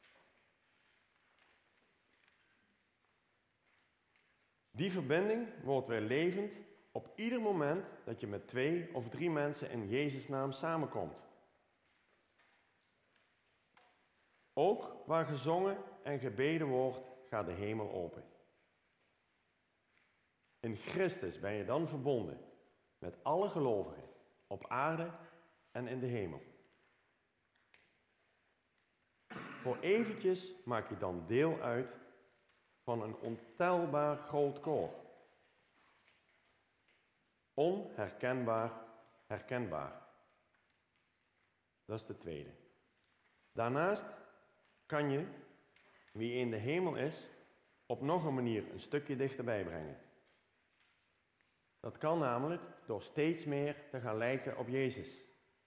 Die verbinding wordt weer levend op ieder moment dat je met twee of drie mensen in Jezus' naam samenkomt. Ook waar gezongen en gebeden wordt, gaat de hemel open. In Christus ben je dan verbonden met alle gelovigen op aarde en in de hemel. Voor eventjes maak je dan deel uit van een ontelbaar groot koor. Onherkenbaar, herkenbaar. Dat is de tweede. Daarnaast kan je, wie in de hemel is, op nog een manier een stukje dichterbij brengen. Dat kan namelijk door steeds meer te gaan lijken op Jezus.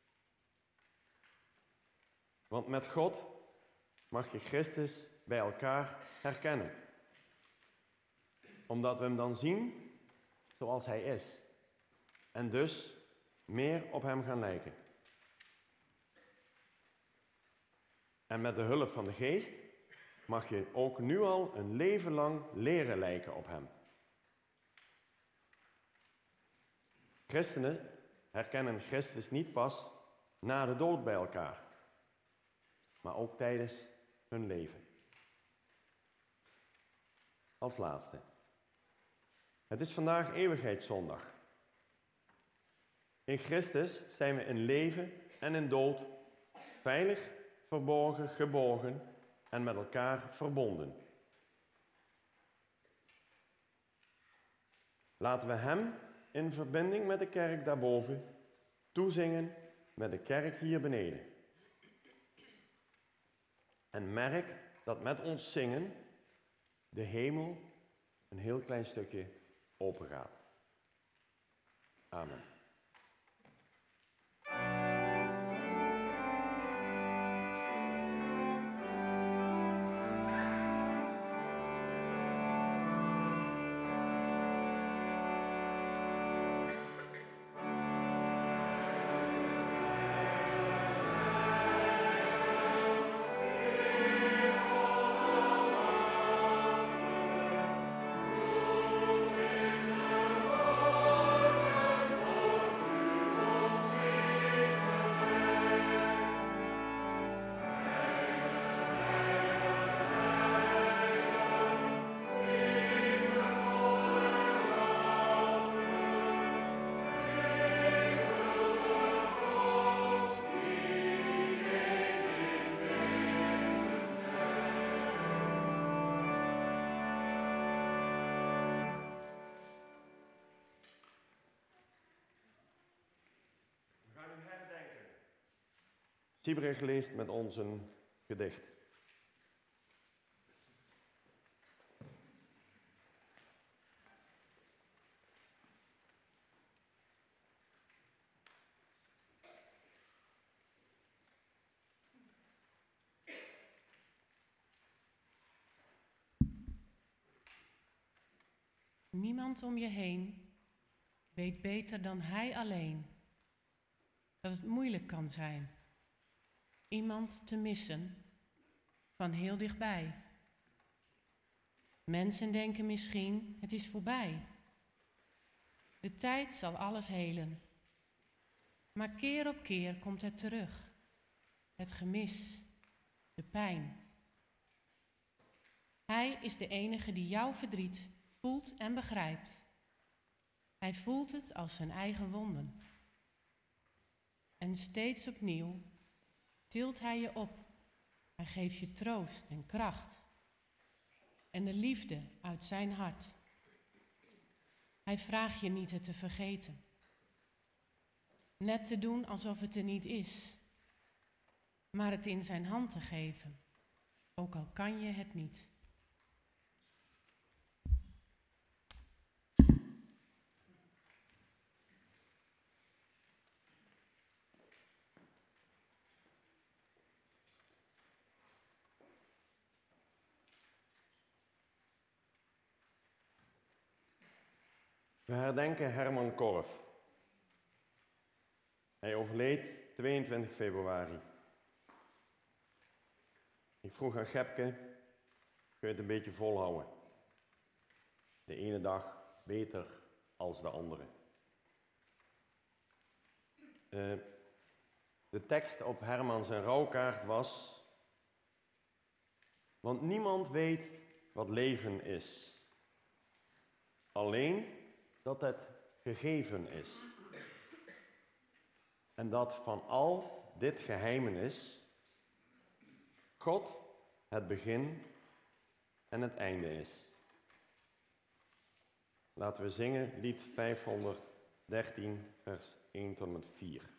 Want met God mag je Christus bij elkaar herkennen. Omdat we hem dan zien zoals hij is. En dus meer op hem gaan lijken. En met de hulp van de Geest mag je ook nu al een leven lang leren lijken op hem. Christenen herkennen Christus niet pas na de dood bij elkaar, maar ook tijdens hun leven. Als laatste. Het is vandaag eeuwigheidszondag. In Christus zijn we in leven en in dood veilig, verborgen, geborgen en met elkaar verbonden. Laten we hem in verbinding met de kerk daarboven toezingen met de kerk hier beneden. En merk dat met ons zingen de hemel een heel klein stukje open gaat. Amen. Siebrecht leest met ons een gedicht. Niemand om je heen weet beter dan hij alleen dat het moeilijk kan zijn iemand te missen van heel dichtbij. Mensen denken misschien het is voorbij. De tijd zal alles helen. Maar keer op keer komt het terug. Het gemis, de pijn. Hij is de enige die jouw verdriet voelt en begrijpt. Hij voelt het als zijn eigen wonden. En steeds opnieuw tilt hij je op. Hij geeft je troost en kracht. En de liefde uit zijn hart. Hij vraagt je niet het te vergeten. Net te doen alsof het er niet is. Maar het in zijn hand te geven. Ook al kan je het niet. We herdenken Herman Korf. Hij overleed tweeëntwintig februari. Ik vroeg aan Gepke, kun je het een beetje volhouden? De ene dag beter als de andere. Uh, de tekst op Herman zijn rouwkaart was: want niemand weet wat leven is. Alleen dat het gegeven is. En dat van al dit geheimenis God het begin en het einde is. Laten we zingen lied vijfhonderddertien, vers één tot en met vier.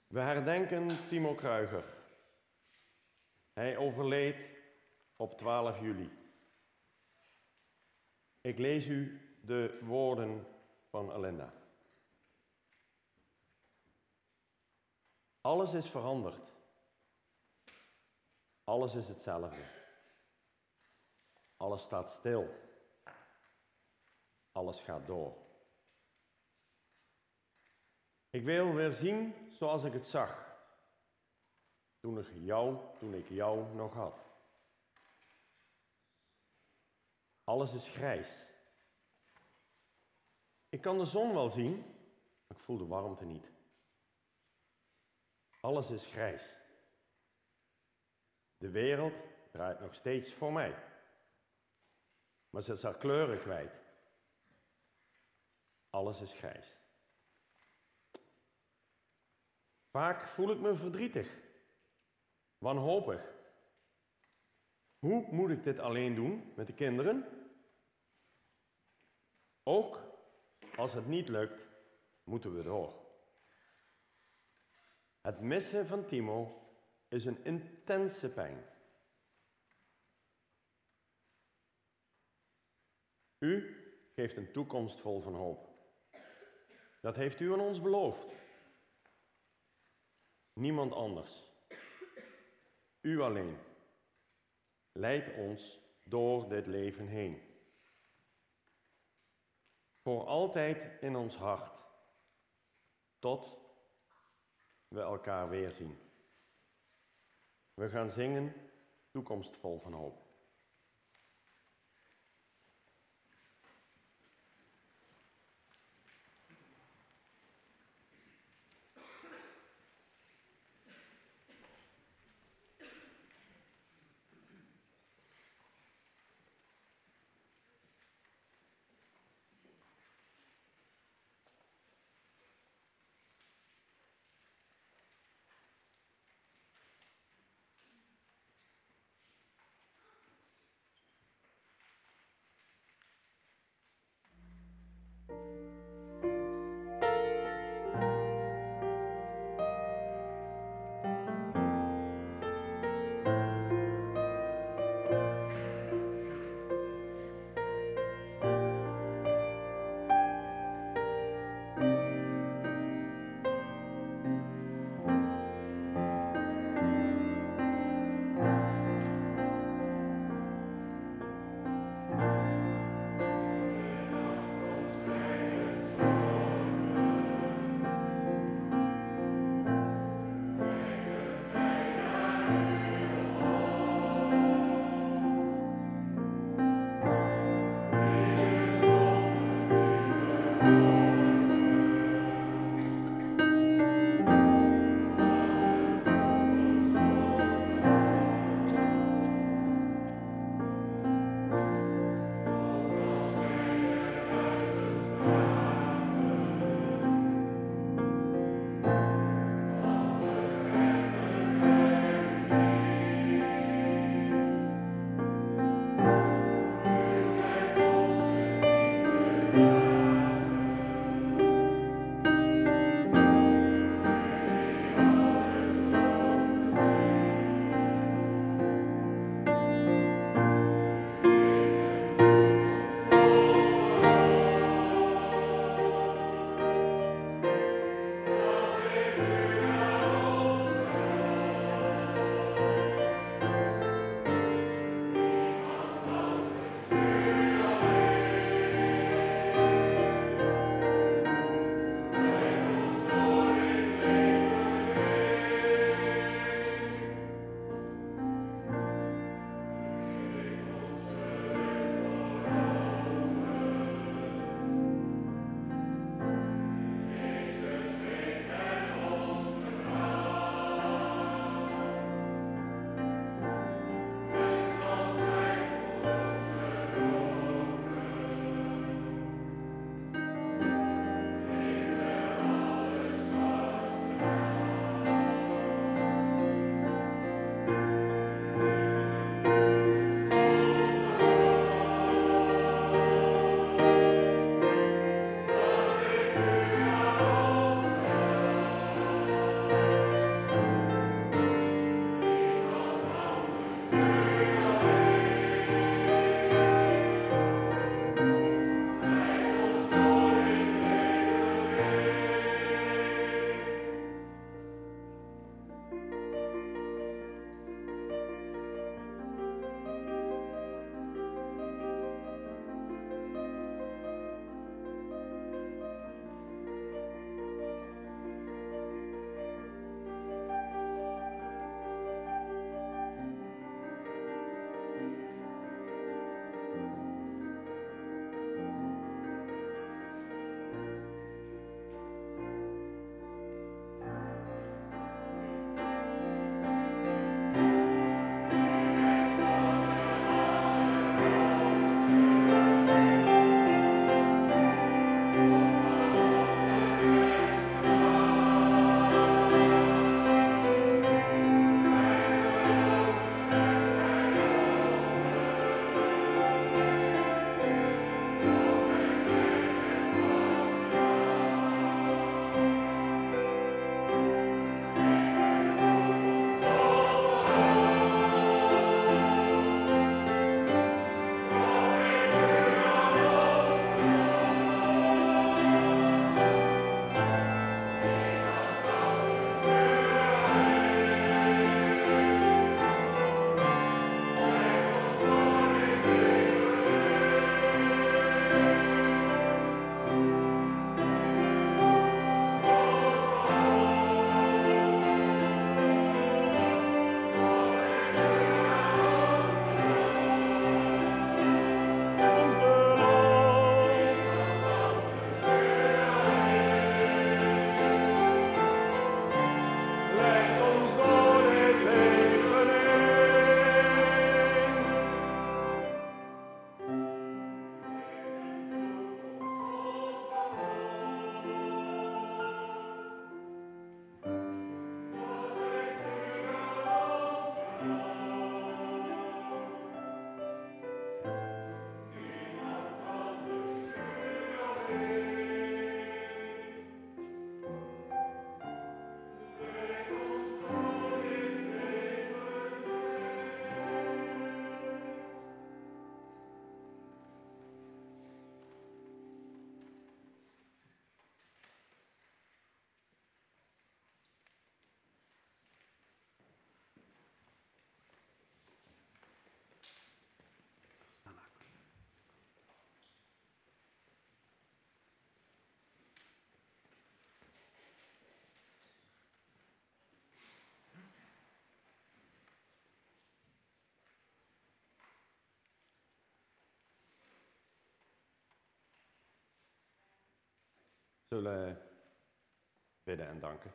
We herdenken Timo Kruiger. Hij overleed op twaalf juli. Ik lees u de woorden van Alinda. Alles is veranderd. Alles is hetzelfde. Alles staat stil. Alles gaat door. Ik wil weer zien zoals ik het zag. Toen ik jou, toen ik jou nog had. Alles is grijs. Ik kan de zon wel zien, maar ik voel de warmte niet. Alles is grijs. De wereld draait nog steeds voor mij. Maar ze is haar kleuren kwijt. Alles is grijs. Vaak voel ik me verdrietig, wanhopig. Hoe moet ik dit alleen doen met de kinderen? Ook als het niet lukt, moeten we door. Het missen van Timo is een intense pijn. U geeft een toekomst vol van hoop. Dat heeft u aan ons beloofd. Niemand anders. U alleen. Leidt ons door dit leven heen. Voor altijd in ons hart. Tot we elkaar weer zien. We gaan zingen, toekomst vol van hoop. Zullen bidden en danken.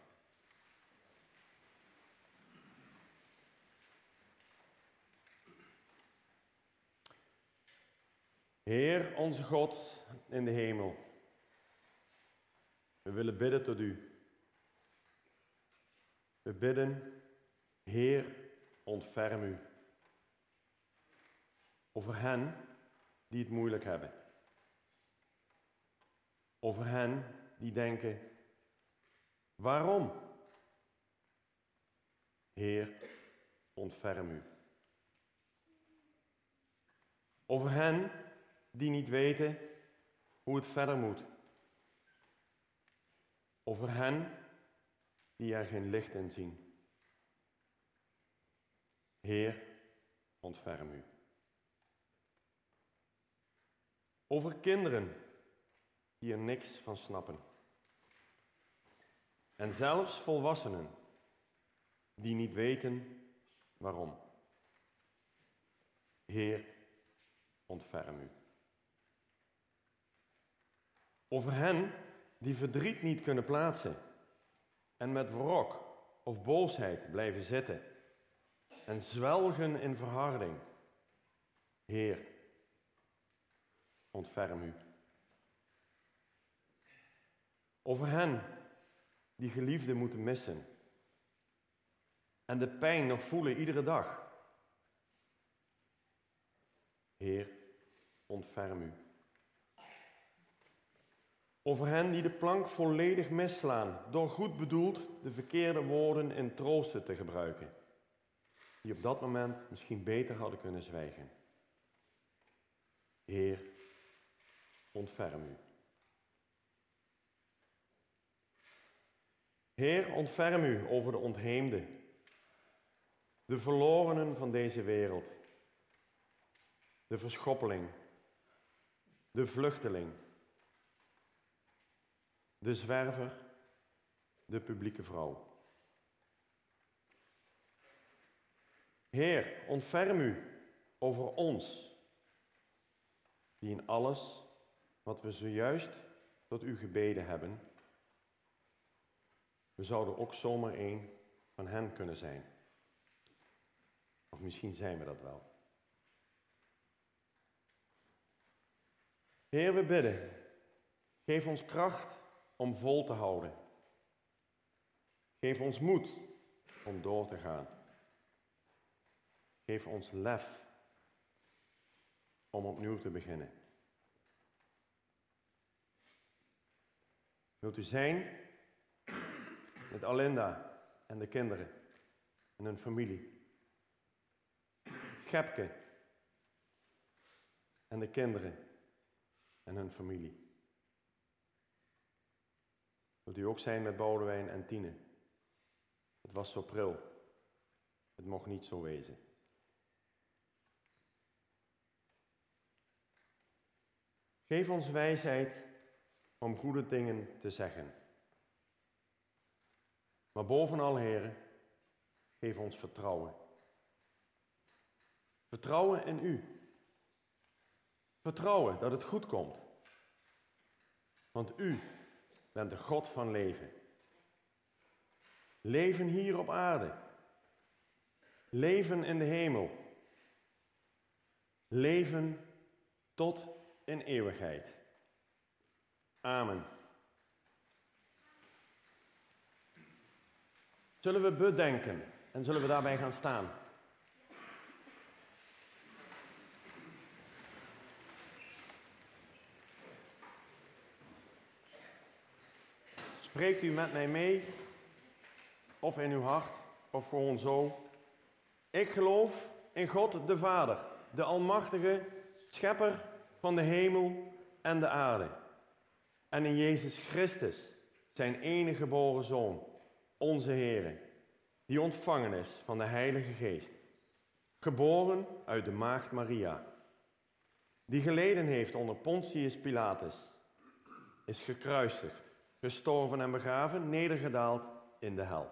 Heer, onze God in de hemel, we willen bidden tot u. We bidden, Heer, ontferm u over hen die het moeilijk hebben. Over hen die denken, waarom? Heer, ontferm u. Over hen die niet weten hoe het verder moet. Over hen die er geen licht in zien. Heer, ontferm u. Over kinderen die er niks van snappen. En zelfs volwassenen die niet weten waarom. Heer, ontferm u. Over hen die verdriet niet kunnen plaatsen en met wrok of boosheid blijven zitten en zwelgen in verharding. Heer, ontferm u. Over hen die geliefden moeten missen en de pijn nog voelen iedere dag. Heer, ontferm u. Over hen die de plank volledig misslaan door goed bedoeld de verkeerde woorden in troosten te gebruiken, die op dat moment misschien beter hadden kunnen zwijgen. Heer, ontferm u. Heer, ontferm u over de ontheemden, de verlorenen van deze wereld, de verschoppeling, de vluchteling, de zwerver, de publieke vrouw. Heer, ontferm u over ons, die in alles wat we zojuist tot u gebeden hebben, we zouden ook zomaar een van hen kunnen zijn. Of misschien zijn we dat wel. Heer, we bidden, geef ons kracht om vol te houden. Geef ons moed om door te gaan. Geef ons lef om opnieuw te beginnen. Wilt u zijn met Alinda en de kinderen en hun familie. Gepke en de kinderen en hun familie. Wilt u ook zijn met Boudewijn en Tine? Het was zo pril. Het mocht niet zo wezen. Geef ons wijsheid om goede dingen te zeggen. Maar bovenal, Heere, geef ons vertrouwen. Vertrouwen in u. Vertrouwen dat het goed komt. Want u bent de God van leven. Leven hier op aarde. Leven in de hemel. Leven tot in eeuwigheid. Amen. Zullen we bedenken en zullen we daarbij gaan staan? spreekt u met mij mee, of in uw hart, of gewoon zo. Ik geloof in God de Vader, de Almachtige, Schepper van de hemel en de aarde. En in Jezus Christus, zijn enige geboren Zoon, onze Heer, die ontvangen is van de Heilige Geest. Geboren uit de maagd Maria, die geleden heeft onder Pontius Pilatus, is gekruisigd, gestorven en begraven, nedergedaald in de hel.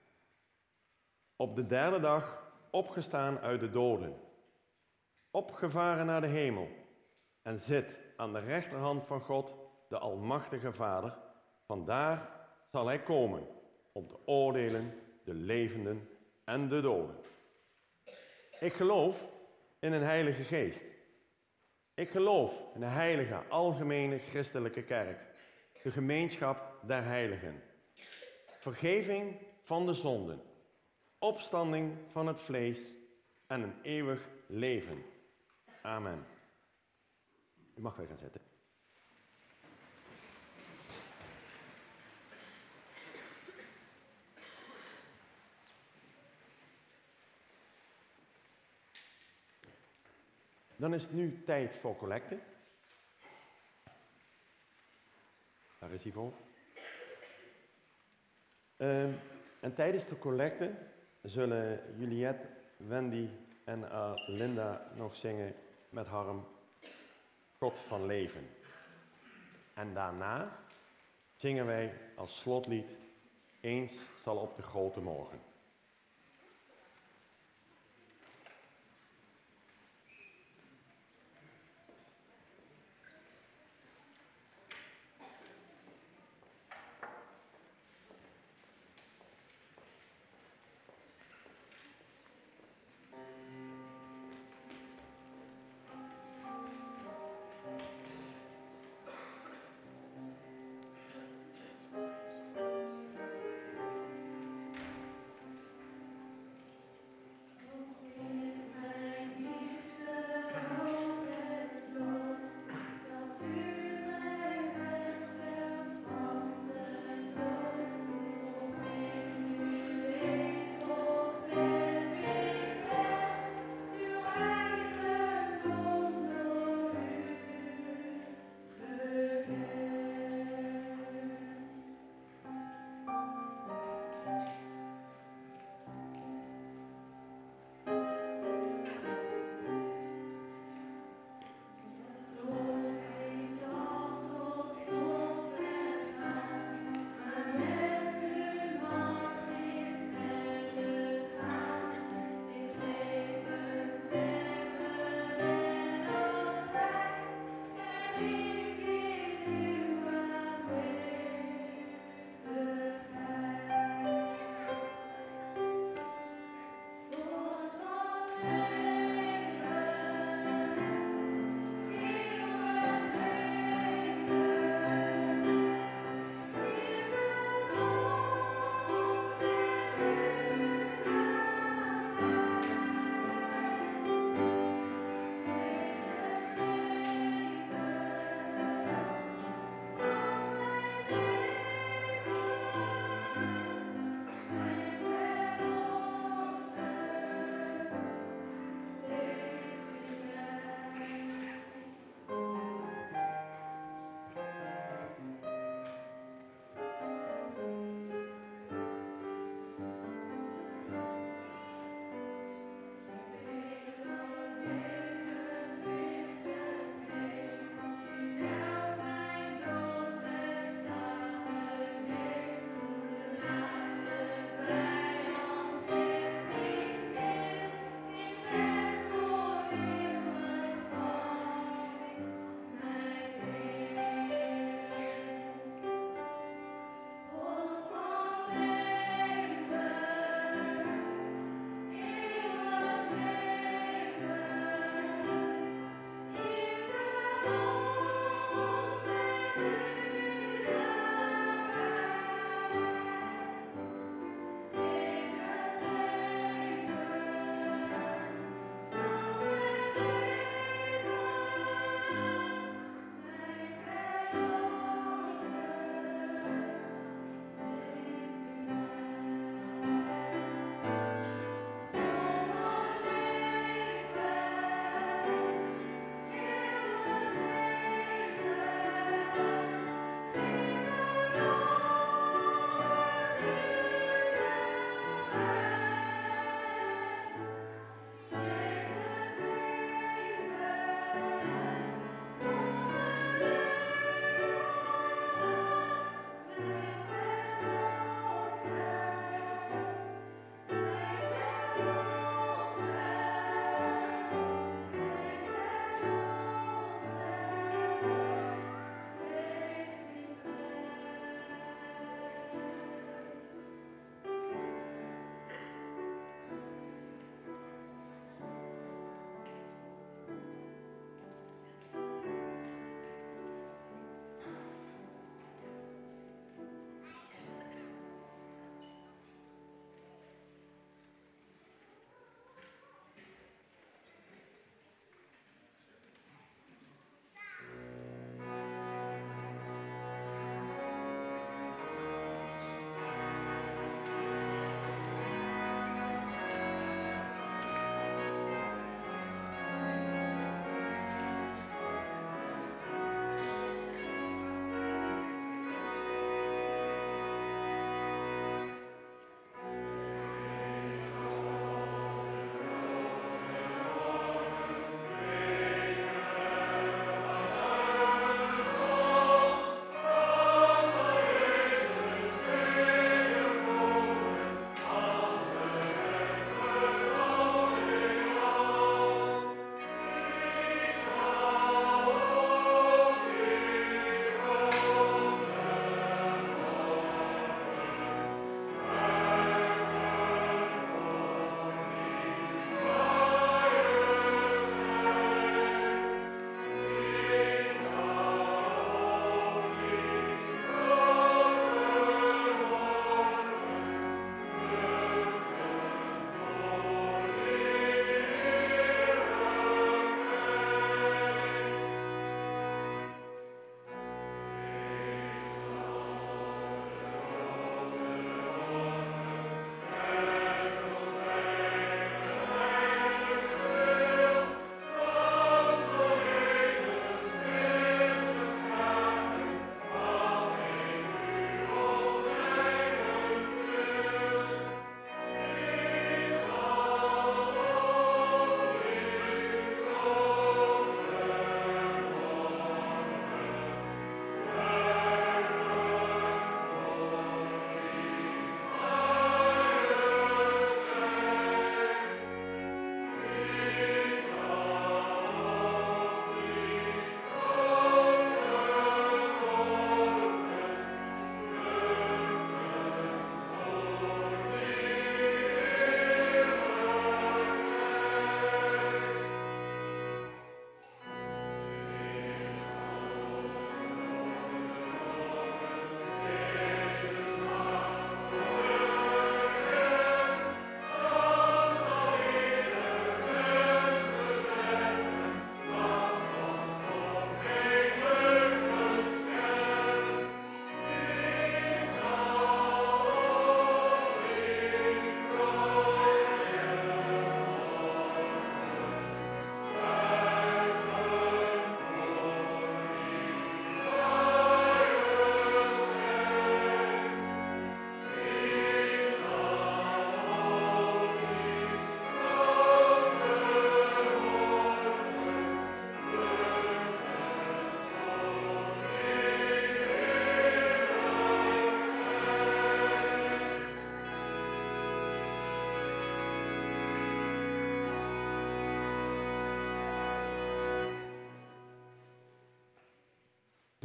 Op de derde dag opgestaan uit de doden, opgevaren naar de hemel en zit aan de rechterhand van God, de Almachtige Vader. Vandaar zal hij komen om te oordelen de levenden en de doden. Ik geloof in een Heilige Geest. Ik geloof in de heilige, algemene christelijke kerk, de gemeenschap der heiligen, vergeving van de zonden, opstanding van het vlees en een eeuwig leven. Amen. U mag weer gaan zitten. Dan is het nu tijd voor collecte. Daar is hij voor. Uh, en tijdens de collecte zullen Juliette, Wendy en uh, Linda nog zingen met Harm God van leven. En daarna zingen wij als slotlied Eens zal op de grote morgen.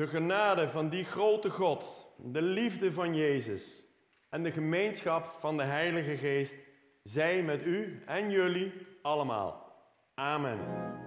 De genade van die grote God, de liefde van Jezus en de gemeenschap van de Heilige Geest zij met u en jullie allemaal. Amen.